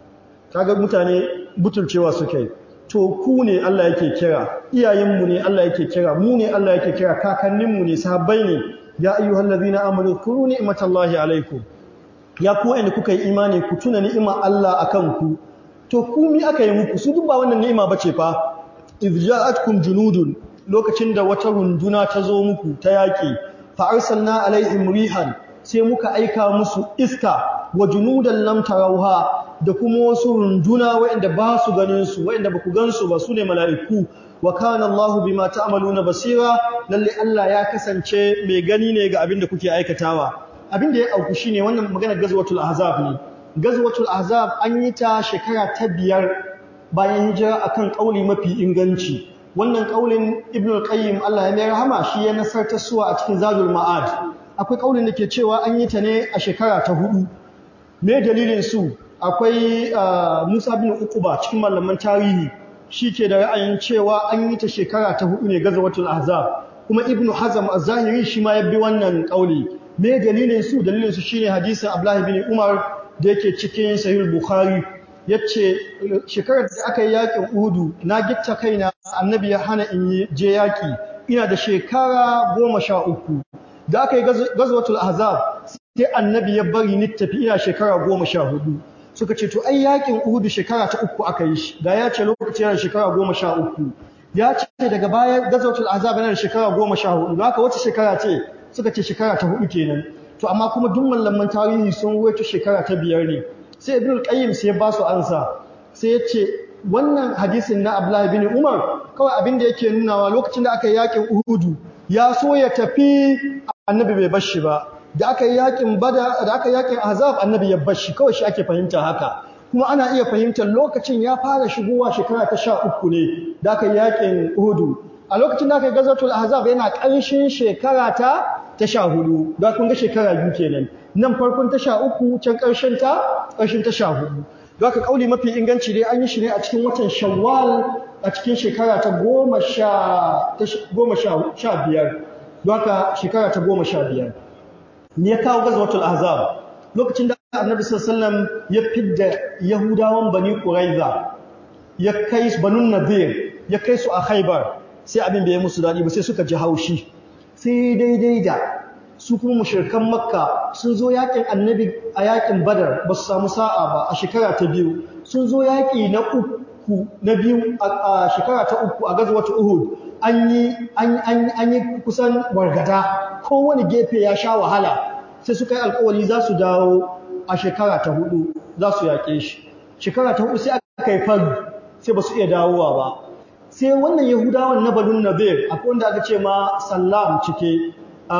kaga mutane butulcewa suke to ku ne Allah yake kira iyayenmu ne Allah yake kira mu ne Allah yake kira kakanninmu ne sahabbai ne ya ayyuhallazina amanu kuru ni'matallahi alaikum ya ku wanda kuka yi imani ku tuna ni'imar Allah akan ku to ku mi aka yi muku su duk ba wannan ni'ima bace fa iz ja'atkum junudun lokacin da wata runduna ta zo muku ta yaki fa arsalna alaihim rihan sai muka aika musu iska wa junudan lam tarawha da kuma wasu runduna waɗanda ba su ganin su waɗanda ba ku gansu ba su ne mala'iku wa kana Allahu bima ta'maluna basira lalle Allah ya kasance mai gani ne ga abin da kuke aikatawa abin da ya auku shine wannan maganar gazwatul ahzab ne gazwatul ahzab an yi ta shekara ta biyar bayan hijira akan kauli mafi inganci wannan kaulin Ibn al-Qayyim Allah ya mai rahama shi ya nasarta suwa a cikin Zadul Ma'ad akwai kaulin da ke cewa an yi ta ne a shekara ta hudu me dalilin su akwai Musa bin Uquba cikin malaman tarihi shike da ra'ayin cewa an yi ta shekara ta hudu ne gazwatul ahzab kuma Ibn Hazm az-Zahiri shi ma ya bi wannan kauli me dalilin su dalilin su shine hadisin Abdullah bin Umar da yake cikin Sahih Bukhari yace shekarar da aka yi yakin Uhud na gitta kaina annabi ya hana in yi je yaki ina da shekara goma sha uku da aka yi gazwatul ahzab sai annabi ya bari ni tafi ina shekara goma sha hudu suka ce to ai yakin Uhud shekara ta uku aka yi shi da ya ce lokacin yana shekara goma sha uku ya ce daga baya gazwatul ahzab yana da shekara goma sha hudu don haka wace shekara ce suka ce shekara ta hudu kenan to amma kuma duk mallaman tarihi sun ruwaito shekara ta biyar ne sai Ibn al-Qayyim sai ya ba su ansa sai ya ce wannan hadisin na Abdullah bin Umar kawai abin da yake nunawa lokacin da aka yi yakin Uhud ya so ya tafi annabi bai bar shi ba da aka yi yakin bada da aka yi yakin ahzab annabi ya bar shi kawai shi ake fahimta haka kuma ana iya fahimtar lokacin ya fara shigowa shekara ta sha uku ne da aka yi yakin Uhud a lokacin da aka yi gazatul ahzab yana ƙarshen shekara ta ta sha hudu da kun ga shekara biyu kenan nan farkon ta sha uku can ƙarshen ta ƙarshen ta sha hudu da aka kauli mafi inganci dai an yi shi ne a cikin watan Shawwal a cikin shekara ta goma sha goma sha biyar da aka shekara ta goma sha biyar ne ya kawo gazwatul ahzab lokacin da annabi sallallahu alaihi wasallam ya fidda yahudawan bani quraiza ya kai su banun nadir ya kai su a khaybar sai abin da ya musu dadi ba sai suka ji haushi sai daidai da su kuma mushrikan makka sun zo yakin annabi a yakin badar ba su samu sa'a ba a shekara ta biyu sun zo yaki na uku na biyu a shekara ta uku a gazwatul uhud an yi an yi kusan wargada kowane gefe ya sha wahala sai suka yi alkawari za su dawo a shekara ta hudu za su yaƙe shi shekara ta hudu sai aka yi fari sai ba su iya dawowa ba sai wannan yahudawan na balun nadir akwai wanda aka ce ma sallam cike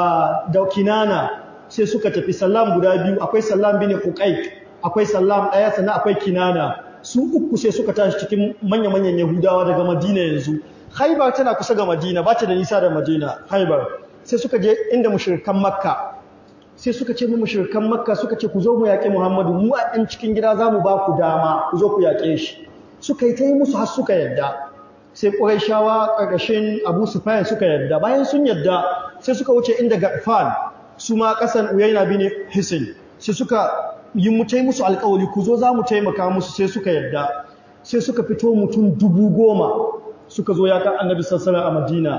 da kinana sai suka tafi sallam guda biyu akwai sallam bin huqaiq akwai sallam ɗaya sannan akwai kinana su uku sai suka tashi cikin manya-manyan yahudawa daga madina yanzu Haibar tana kusa ga Madina ba ta da nisa da Madina Haibar sai suka je inda mushrikan Makka sai suka ce mu mushrikan Makka suka ce ku zo mu yaƙi Muhammadu mu a ɗan cikin gida zamu ba ku dama ku zo ku yaƙe shi suka yi ta yi musu har suka yadda sai Qurayshawa ƙarƙashin Abu Sufyan suka yadda bayan sun yadda sai suka wuce inda Gafan su ma ƙasan Uyayna bin Hisn sai suka yi mutai musu alƙawari ku zo zamu taimaka musu sai suka yadda sai suka fito mutum dubu goma suka zo yakan annabi sallallahu alaihi wasallam a Madina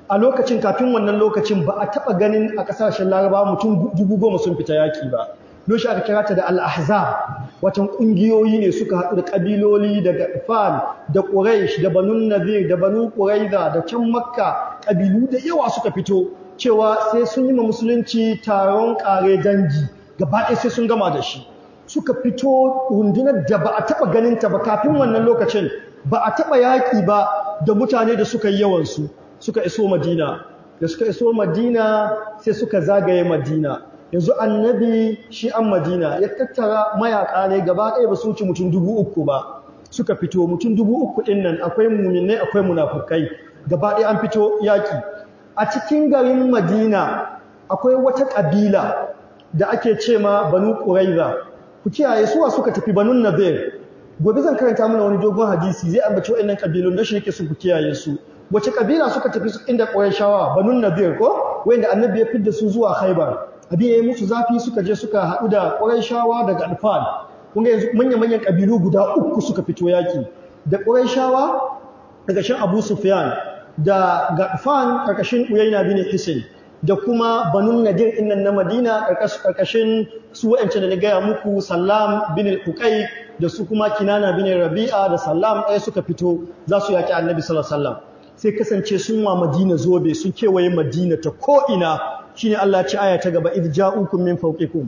a lokacin kafin wannan lokacin ba a taɓa ganin a ƙasashen Laraba mutum dubu goma sun fita yaƙi ba. Lokaci aka kira ta da al-Ahzab, watan ƙungiyoyi ne suka haɗu da ƙabiloli daga Ifan da Quraysh da Banu Nadir da Banu Quraiza da can Makka, ƙabilu da yawa suka fito cewa sai sun yi ma musulunci taron ƙare dangi gaba ɗaya sai sun gama da shi. Suka fito rundunar da ba a taɓa ganin ta ba kafin wannan lokacin, ba a taɓa yaƙi ba da mutane da suka yi yawansu. Suka iso Madina, da suka iso Madina sai suka zagaye Madina. Yanzu annabi shi an Madina ya tattara mayaƙa ne gaba ɗaya ba su wuce mutum dubu uku ba. Suka fito mutum dubu uku ɗin nan akwai muminai akwai munafukai, gaba ɗaya an fito yaƙi. A cikin garin Madina akwai wata ƙabila da ake ce ma Banu Quraiza. Ku kiyaye suwa suka tafi Banu Nadir. Gobe zan karanta mana wani dogon hadisi zai ambaci waɗannan ƙabilun da shi yake su ku kiyaye su. Wace kabila suka tafi inda Qurayshawa Banu Nadir ko wanda annabi ya fidda su zuwa Khaibar. Abin yayi musu zafi suka je suka haɗu da Qurayshawa daga Alfan. Kun ga yanzu manyan-manyan kabilu guda uku suka fito yaki. Da Qurayshawa daga shan Abu Sufyan, da Gafan karkashin Uyayna bin Hisin, da kuma Banu Nadir innan na Madina karkashin su wa'ance da na gaya muku Sallam bin al-Huqayq da su kuma Kinana bin Rabi'a da Sallam ɗaya suka fito za su yaki Annabi sallallahu alaihi wasallam. Sai kasance sun wa Madina zobe sun kewaye Madina ta ko'ina shine Allah ya ci aya ta gaba idh ja'ukum min fawqikum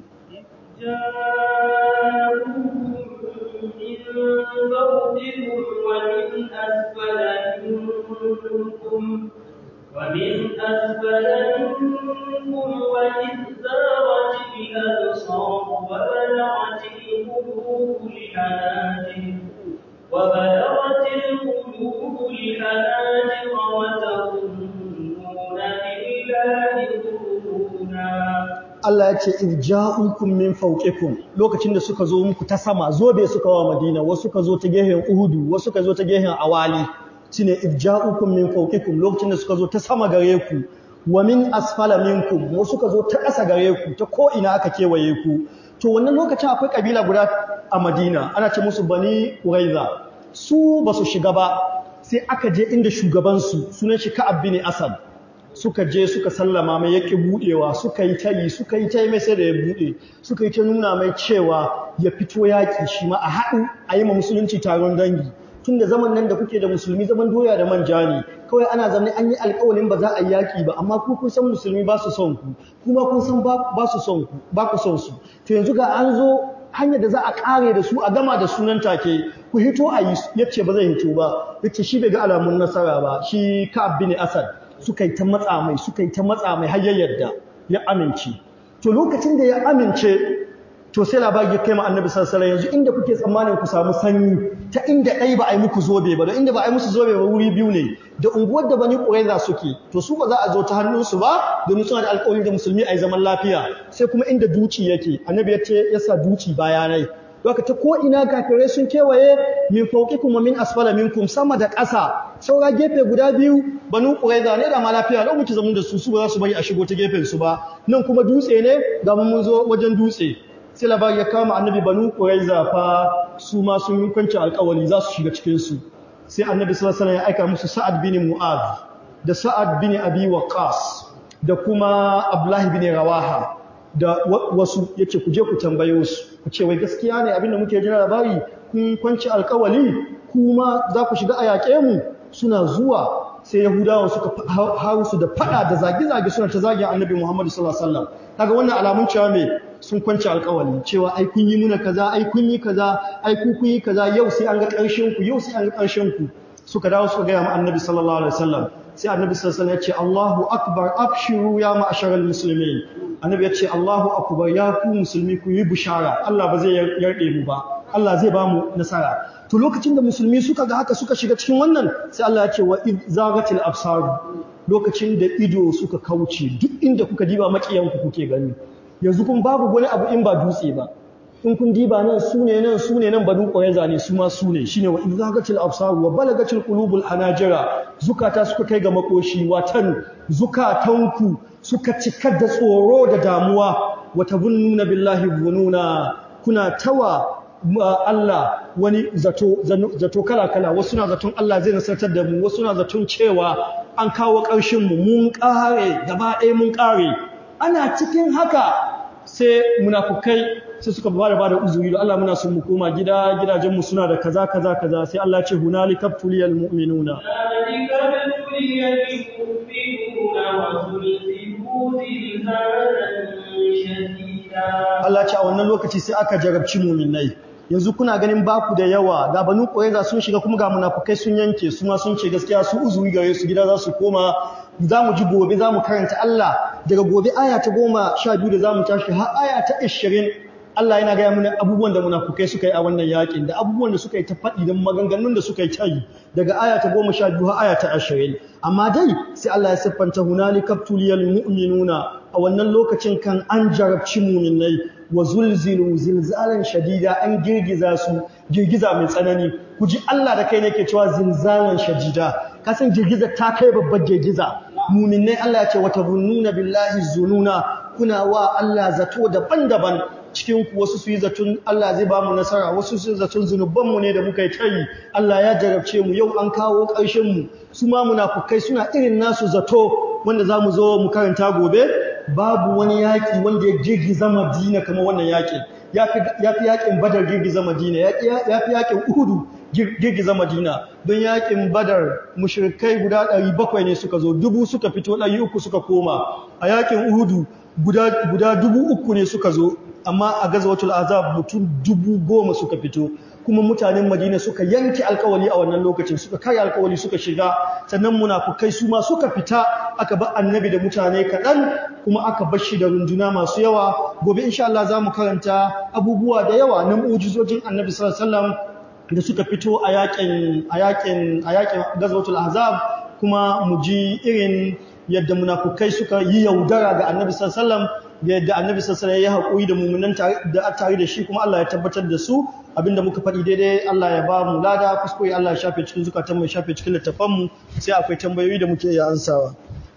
ومن أسفل منكم وإذ زاغت الأبصار وبلغت القلوب الحناجر وبلغت القلوب الحناجر وتظنون بالله الظنونا. Allah ya ce irja'ukum min fawqikum lokacin da suka zo muku ta sama zobe suka wa Madina wasu suka zo ta gehen Uhudu wasu suka zo ta gehen Awali shine irja'ukum min fawqikum lokacin da suka zo ta sama gare ku wa min asfala minkum wasu suka zo ta ƙasa gare ku ta ko ina aka kewaye ku. To wannan lokacin akwai kabila guda a Madina ana ce musu Bani Quraiza, su ba su shiga ba sai aka je inda shugabansu sunan shi Ka'ab bin Asad suka je suka sallama mai yake budewa suka yi tayi suka yi tayi mai sai da ya bude suka yi ta nuna mai cewa ya fito yaki shi ma a haɗu a yi ma musulunci taron dangi tunda zaman nan da kuke da musulmi zaman doya da manja ne kawai ana zamne an yi alƙawarin ba za a yi yaki ba amma ku kun san musulmi ba su son ku kuma kun san ba su son ku ba ku son su to yanzu ga an zo hanyar da za a kare da su a gama da sunan take ku hito a yi yace ba zai hito ba yace shi bai ga alamun nasara ba shi Ka'ab bin Asad suka yi ta matsa mai suka yi ta matsa mai har ya yarda ya amince to lokacin da ya amince to sai labari ya kai ma Annabi sallallahu alaihi wasallam yanzu inda kuke tsammanin ku samu sanyi ta inda dai ba a yi muku zobe ba da inda ba a yi musu zobe ba wuri biyu ne da unguwar da Bani Quraiza suke to su ba za a zo ta hannunsu ba domin suna da alƙawari da musulmi a yi zaman lafiya sai kuma inda duci yake Annabi ya ce ya sa duci bayanai Doka ta ko ina kafirai sun kewaye min fawqikum wa min asfala minkum sama da ƙasa saura gefe guda biyu Banu Quraiza ne da ma lafiya lau muke zaman da su su ba za su bari a shigo ta gefen su ba nan kuma dutse ne ga mun zo wajen dutse sai labari ya kama Annabi Banu Quraiza fa su ma sun yi kwanci alƙawari za su shiga cikin su sai Annabi sallallahu alaihi wasallam ya aika musu Sa'ad bin Mu'adh da Sa'ad bin Abi Waqqas da kuma Abdullah bin Rawaha da wasu yace ku je ku tambayo su ku ce wai gaskiya ne abinda muke jira labari kun kwanci alƙawali kuma za ku shiga a yaƙe mu suna zuwa sai Yahudawa suka hawo su da fada da zage-zage suna ta zagin Annabi Muhammad sallallahu alaihi wasallam kaga wannan alamun cewa me sun kwanci alƙawali cewa ai kun yi muna kaza ai kun yi kaza ai ku kun yi kaza yau sai an ga ƙarshen ku yau sai an ga ƙarshen ku suka dawo suka ga Annabi sallallahu alaihi wasallam sai Annabi sallallahu alaihi wasallam ya ce Allahu akbar abshiru ya ma'asharal muslimin Annabi ya ce Allahu akbar ya ku musulmi ku yi bishara Allah ba zai yarde mu ba Allah zai ba mu nasara to lokacin da musulmi suka ga haka suka shiga cikin wannan sai Allah ya ce wa zagatil absar lokacin da ido suka kauce duk inda kuka diba makiyanku kuke gani yanzu kun babu wani abu in ba dutse ba in kun diba nan sune nan sune nan Banu Quraiza ne su ma sune shine wa zagatil absar wa balagatil qulubul hanajira zukata suka kai ga makoshi watan zukatanku suka cika da tsoro da damuwa wata bunnuna billahi bununa kuna tawa Allah wani zato zato kala-kala wasu na zaton Allah zai nasartar da mu wasu na zaton cewa an kawo ƙarshen mu mun ƙare gaba ɗaya mun ƙare ana cikin haka sai munafukai sai suka bada bada uzuri da Allah muna son mu koma gida gidajen mu suna da kaza kaza kaza sai Allah ya ce hunalika tuliyal mu'minuna Allah ce a wannan lokaci sai aka jarabci mu'minai yanzu kuna ganin baku da yawa ga banu Qurayza sun shiga kuma ga munafukai sun yanke su ma sun ce gaskiya su uzuri gare su gida za su koma zamu ji gobe zamu karanta Allah daga gobe aya ta goma sha biyu da zamu tashi har aya ta ashirin Allah yana ga mana abubuwan da munafukai suka yi a wannan yakin da abubuwan da suka yi ta faɗi da maganganun da suka yi ta yi daga aya ta goma sha biyu har aya ta ashirin amma dai sai Allah ya siffanta hunalika tuliyal mu'minuna a wannan lokacin kan an jarabci mu'minai wa zulzilu zilzalan shadida an girgiza su girgiza mai tsanani ku ji Allah da kai ne yake cewa zilzalan shadida kasan girgiza ta kai babbar girgiza mu'minai Allah ya ce wata zunnuna billahi zununa kuna wa Allah zato daban-daban cikin ku wasu su yi zaton Allah zai ba mu nasara wasu su yi zaton zunuban mu ne da muka yi tayi Allah ya jarabce mu yau an kawo ƙarshen mu su ma munafukai suna irin nasu zato wanda zamu zo mu karanta gobe babu wani yaki wanda ya girgiza Madina kamar wannan yaki yafi yafi yakin Badar girgiza Madina yafi yakin Uhud girgiza Madina don yakin Badar mushrikai guda ɗari bakwai ne suka zo dubu suka fito ɗari uku suka koma a yakin Uhud guda guda dubu uku ne suka zo amma a gazwatul azab mutum dubu goma suka fito kuma mutanen Madina suka yanke alkawali a wannan lokacin suka kai alkawali suka shiga sannan munafukai su ma suka fita aka bar annabi da mutane kadan kuma aka bar shi da runduna masu yawa gobe insha Allah zamu karanta abubuwa da yawa na mu'jizojin annabi sallallahu alaihi wasallam da suka fito a yakin a yakin a yakin gazwatul ahzab kuma mu ji irin yadda munafukai suka yi yaudara ga annabi sallallahu alaihi wasallam da yadda annabi sallallahu alaihi wasallam ya haƙuri da mu'minan da tare da shi kuma Allah ya tabbatar da su abinda muka faɗi daidai Allah ya ba mu lada kuskure Allah ya shafe cikin zukatan mu ya shafe cikin littafan mu sai akwai tambayoyi da muke iya ansawa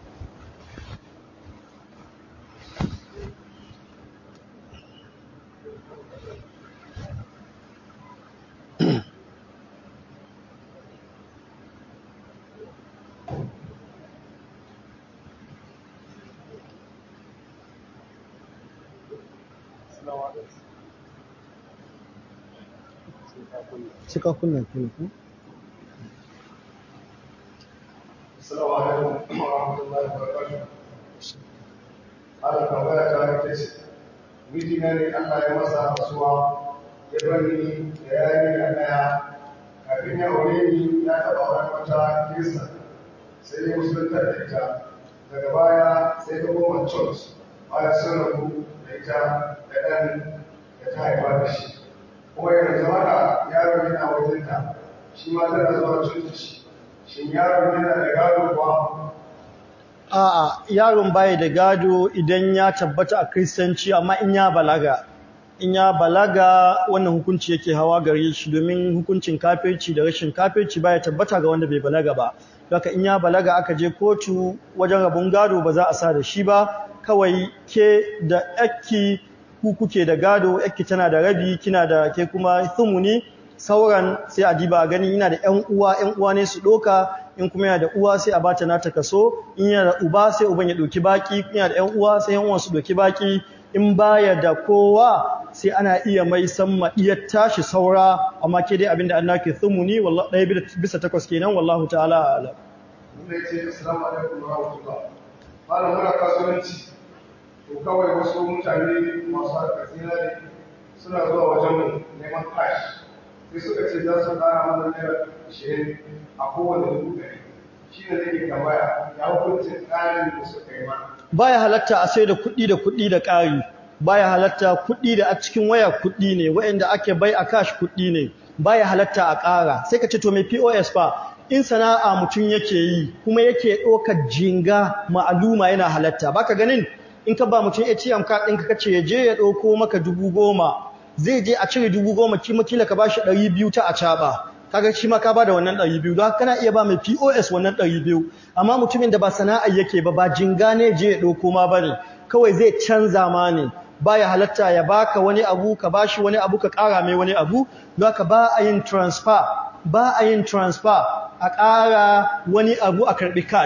cika kunna kunna Assalamu alaikum wa rahmatullahi wa barakatuh. Allah tambaya ta ita ce miji ne Allah ya masa rasuwa ya bani da yayi da daya kafin ya aure ni ya taba auren wata kirista sai ya musulunta da ita daga baya sai ta koma church bayan sun rabu da ita da ɗan da ta haifa da shi kuma yana zama da yaron yana wajenta shi ma tana zuwa coci shin yaron yana da gado kuwa? A'a yaron baya da gado idan ya tabbata a kristanci amma in ya balaga in ya balaga wannan hukunci yake hawa gare shi domin hukuncin kafirci da rashin kafirci baya tabbata ga wanda bai balaga ba haka in ya balaga aka je kotu wajen rabon gado ba za a sa da shi ba kawai ke da yakki ku kuke da gado yakki tana da rabi kina da ke kuma thumuni sauran sai a diba gani ina da ƴan uwa ƴan uwa ne su doka in kuma yana da uwa sai a bata nata kaso in yana da uba sai uban ya doki baki in yana da ƴan uwa sai ƴan uwan su doki baki in baya da kowa sai ana iya mai san madiyar tashi saura amma ke dai abinda Allah ke thumuni wallahi ɗaya bisa takwas kenan wallahu ta'ala a'lam. Mun ce assalamu alaikum wa rahmatullah. Malam muna kasuwanci to kawai wasu mutane masu harkar zinari suna zuwa wajen neman cash sai suka ce za su ƙara mana naira ashirin a kowane dubu ɗari shi ne nake tambaya ya hukuncin tsarin da suka yi mana. Baya halatta a sai da kuɗi da kuɗi da ƙari baya halatta kuɗi da a cikin waya kuɗi ne waɗanda ake bai a cash kuɗi ne baya halatta a ƙara sai ka ce to mai P O S fa in sana'a mutum yake yi kuma yake ɗaukar jinga ma'aluma yana halatta baka ganin in ka ba mutum A T M card ɗinka kace ya je ya ɗauko maka dubu goma zai je a cire dubu goma kima kila ka bashi ɗari biyu ta a caɓa kaga shi ma ka bada wannan ɗari biyu don kana iya ba mai P O S wannan ɗari biyu amma mutumin da ba sana'a yake ba ba jinga ne je ya ɗauko ma bane kawai zai canza ma ne baya halatta ya baka wani abu ka bashi wani abu ka ƙara mai wani abu don haka ba a yin transfer ba a yin transfer a ƙara wani abu a karɓi cash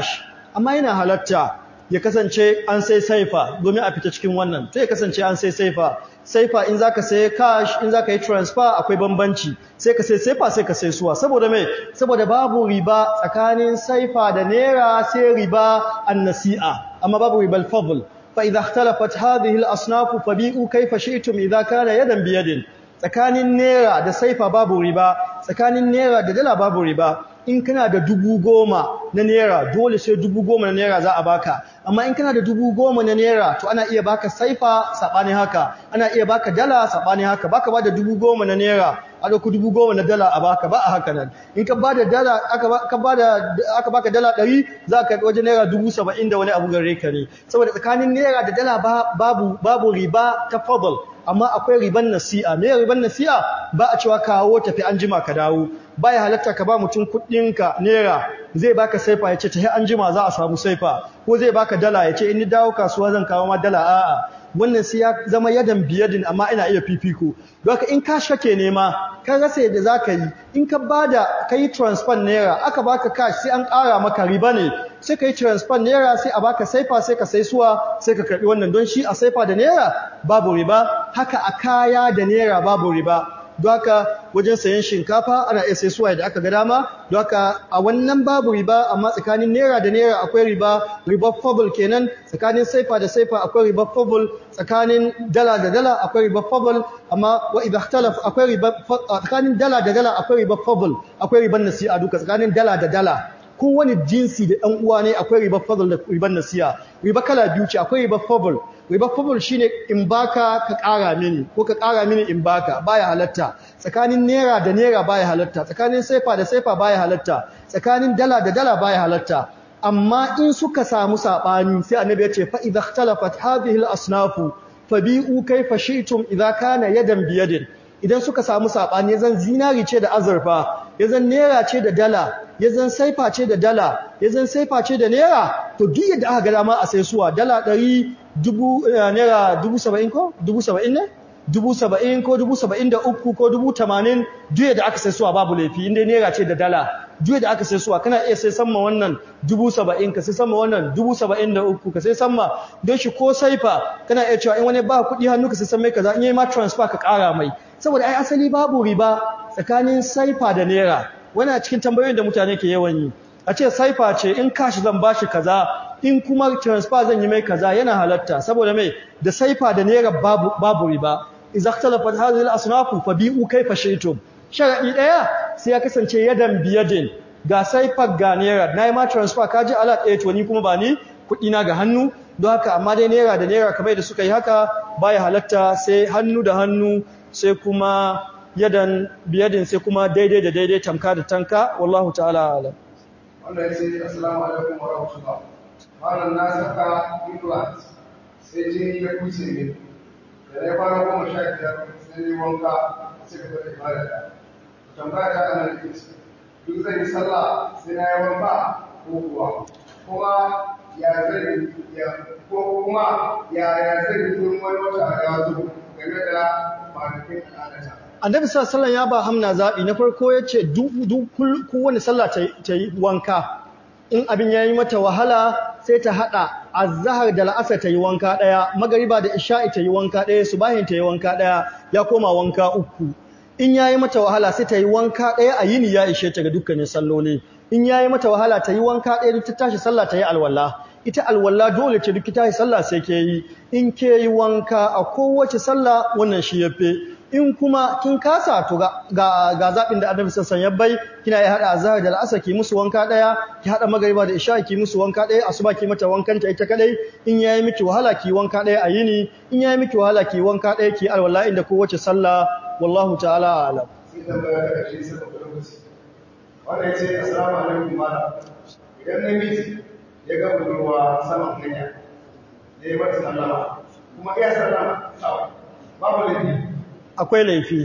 amma yana halatta ya kasance an sai saifa domin a fita cikin wannan sai ya kasance an sai saifa saifa in zaka sai cash in zaka yi transfer akwai bambanci sai ka sai saifa sai ka sai suwa saboda me saboda babu riba tsakanin saifa da naira sai riba an-nasi'a amma babu ribal fadl fa idha ikhtalafat hadhihi al-asnaf fabi'u kayfa shi'tum idha kana yadan bi yadin tsakanin naira da saifa babu riba tsakanin naira da dala babu riba in kana da dubu goma na naira dole sai dubu goma na naira za a baka amma in kana da dubu goma na naira to ana iya baka saifa sabani haka ana iya baka dala sabani haka baka bada dubu goma na naira a dauki dubu goma na dala a baka ba a haka nan in ka bada dala aka ka bada aka baka dala ɗari za ka waje naira dubu saba'in da wani abu gare ka ne saboda tsakanin naira da dala babu babu riba ta fadl amma akwai riban nasi'a me riban nasi'a ba a cewa kawo tafi an jima ka dawo baya halatta ka ba mutum kuɗinka naira zai baka saifa yace tafi an jima za a samu saifa ko zai baka dala yace in ni dawo kasuwa zan kawo ma dala a'a wannan sai ya zama yadan biyadin amma ina iya fifiko don haka in ka shake nema ka rasa yadda zaka yi in ka bada kai transfer naira aka baka cash sai an ƙara maka riba ne sai kai transfer naira sai a baka saifa sai ka sai suwa sai ka karbi wannan don shi a saifa da naira babu riba haka a kaya da naira babu riba don haka wajen sayan shinkafa ana iya sai suwa da aka ga dama don haka a wannan babu riba amma tsakanin naira da naira akwai riba riba fadl kenan tsakanin saifa da saifa akwai riba fadl tsakanin dala da dala akwai riba fadl amma wa idha ikhtalaf akwai riba tsakanin dala da dala akwai riba fadl akwai riban nasi'a duka tsakanin dala da dala kowane jinsi da ɗan uwa ne akwai riba fadl da riban nasi'a riba kala biyu ce akwai riba fadl riba fadl shine in baka ka ƙara mini ko ka ƙara mini in baka baya halatta tsakanin naira da naira baya halatta tsakanin saifa da saifa baya halatta tsakanin dala da dala baya halatta amma in suka samu sabani sai annabi ya ce fa idha ikhtalafat hadhihi al-asnaf fabi'u kayfa shi'tum idha kana yadan biyadin idan suka samu sabani yazan zinari ce da azurfa yazan naira ce da dala yazan saifa ce da dala yazan saifa ce da naira to duk yadda aka ga dama a sai suwa dala ɗari dubu naira dubu saba'in ko dubu saba'in ne dubu saba'in ko dubu saba'in da uku ko dubu tamanin duk yadda aka sai suwa babu laifi inda naira ce da dala duk yadda aka sai suwa kana iya sai sama wannan dubu saba'in ka sai sama wannan dubu saba'in da uku ka sai sama don shi ko saifa kana iya cewa in wani ba kuɗi hannu ka sai san mai kaza in yi ma transfer ka ƙara mai saboda ai asali babu riba tsakanin saifa da naira wani a cikin tambayoyin da mutane ke yawan yi a ce saifa ce in kashi zan bashi kaza in kuma transfer zan yi mai kaza yana halatta saboda mai da saifa da naira babu babu riba idza ikhtalafat hadhihi al-asnaf fabi'u kayfa shi'tum sharadi daya sai ya kasance yadan biyadin ga saifa ga naira nayi ma transfer kaji ala ɗaya to ni kuma ba ni kuɗi na ga hannu don haka amma dai naira da naira kamar da suka yi haka baya halatta sai hannu da hannu sai kuma yadan biyadin sai kuma daidai da daidai tamka da tanka wallahu ta'ala alam wanda ya ce assalamu alaikum wa rahmatullah malam na saka implant sai jini ya kuce ne da na kwana goma sha biyar sai ne wanka sai ka bada ibada tambaya ta ana da ita duk zai yi sallah sai na yi wanka ko kuwa kuma ya zai ya ko kuma ya ya zai yi wani wata ya zo game da kwanakin al'adata Annabi sallallahu alaihi wasallam ya ba Hamna zabi na farko yace duk duk kowanne sallah ta yi wanka in abin yayi mata wahala sai ta hada azhar da al'asr ta yi wanka daya magriba da isha'i ta yi wanka daya subahin ta yi wanka daya ya koma wanka uku in yayi mata wahala sai ta yi wanka daya a yini ya ishe ta ga dukkanin salloli in yayi mata wahala ta yi wanka daya duk ta tashi sallah ta yi alwala ita alwala dole ce duk ta tashi sallah sai ke yi in ke yi wanka a kowace sallah wannan shi yafe in kuma kin kasa to ga ga zabin da Annabi sallallahu alaihi wasallam ya bai kina ya hada azhar da al'asr ki musu wanka daya ki hada magriba da isha ki musu wanka daya asuba ki mata wankan ta ita kadai in yayi miki wahala ki wanka daya a yini in yayi miki wahala ki wanka daya ki alwala inda kowace sallah wallahu ta'ala alam sai tambaya da shi sai da lokaci wannan yace assalamu alaikum malam idan namiji ya ga budurwa saman hanya yayi mata sallama kuma iya sallama babu laifi akwai laifi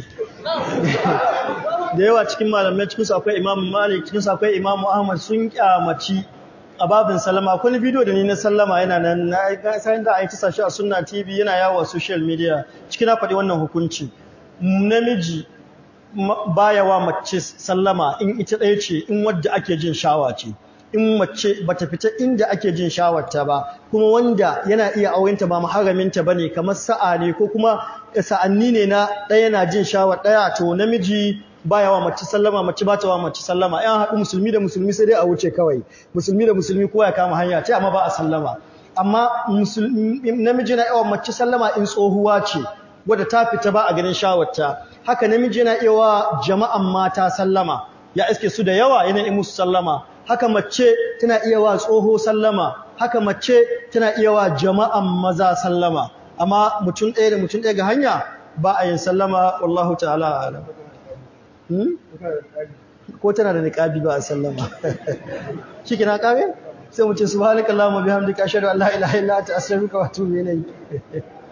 da yawa cikin malamai cikinsu akwai Imam Malik cikinsu akwai Imam Ahmad sun kyamaci a babin sallama akwai bidiyo da ni na sallama yana nan na sai da ai tsashi a Sunna T V yana yawo a social media cikin na faɗi wannan hukunci namiji baya wa mace sallama in ita ɗaya ce in wadda ake jin shawa ce in mace bata fita inda ake jin shawarta ba kuma wanda yana iya aurenta ba muharraminta bane kamar sa'a ne ko kuma sa'anni ne na ɗaya na jin shawar ɗaya to namiji baya wa mace sallama mace ba ta wa mace sallama yan haɗu musulmi da musulmi sai dai a wuce kawai musulmi da musulmi kowa ya kama hanya ce amma ba a sallama amma namiji na yawan mace sallama in tsohuwa ce wadda ta fita ba a ganin shawarta haka namiji yana iya wa jama'an mata sallama ya iske su da yawa yana yi musu sallama haka mace tana iya wa tsoho sallama haka mace tana iya wa jama'an maza sallama amma mutum ɗaya da mutum ɗaya ga hanya ba a yin sallama wallahu ta'ala a'lam hmm? ko tana da niqabi ba a sallama shike na kare sai mu ce subhanakallahumma bihamdika ashhadu an la ilaha illa anta astaghfiruka wa atubu ilayk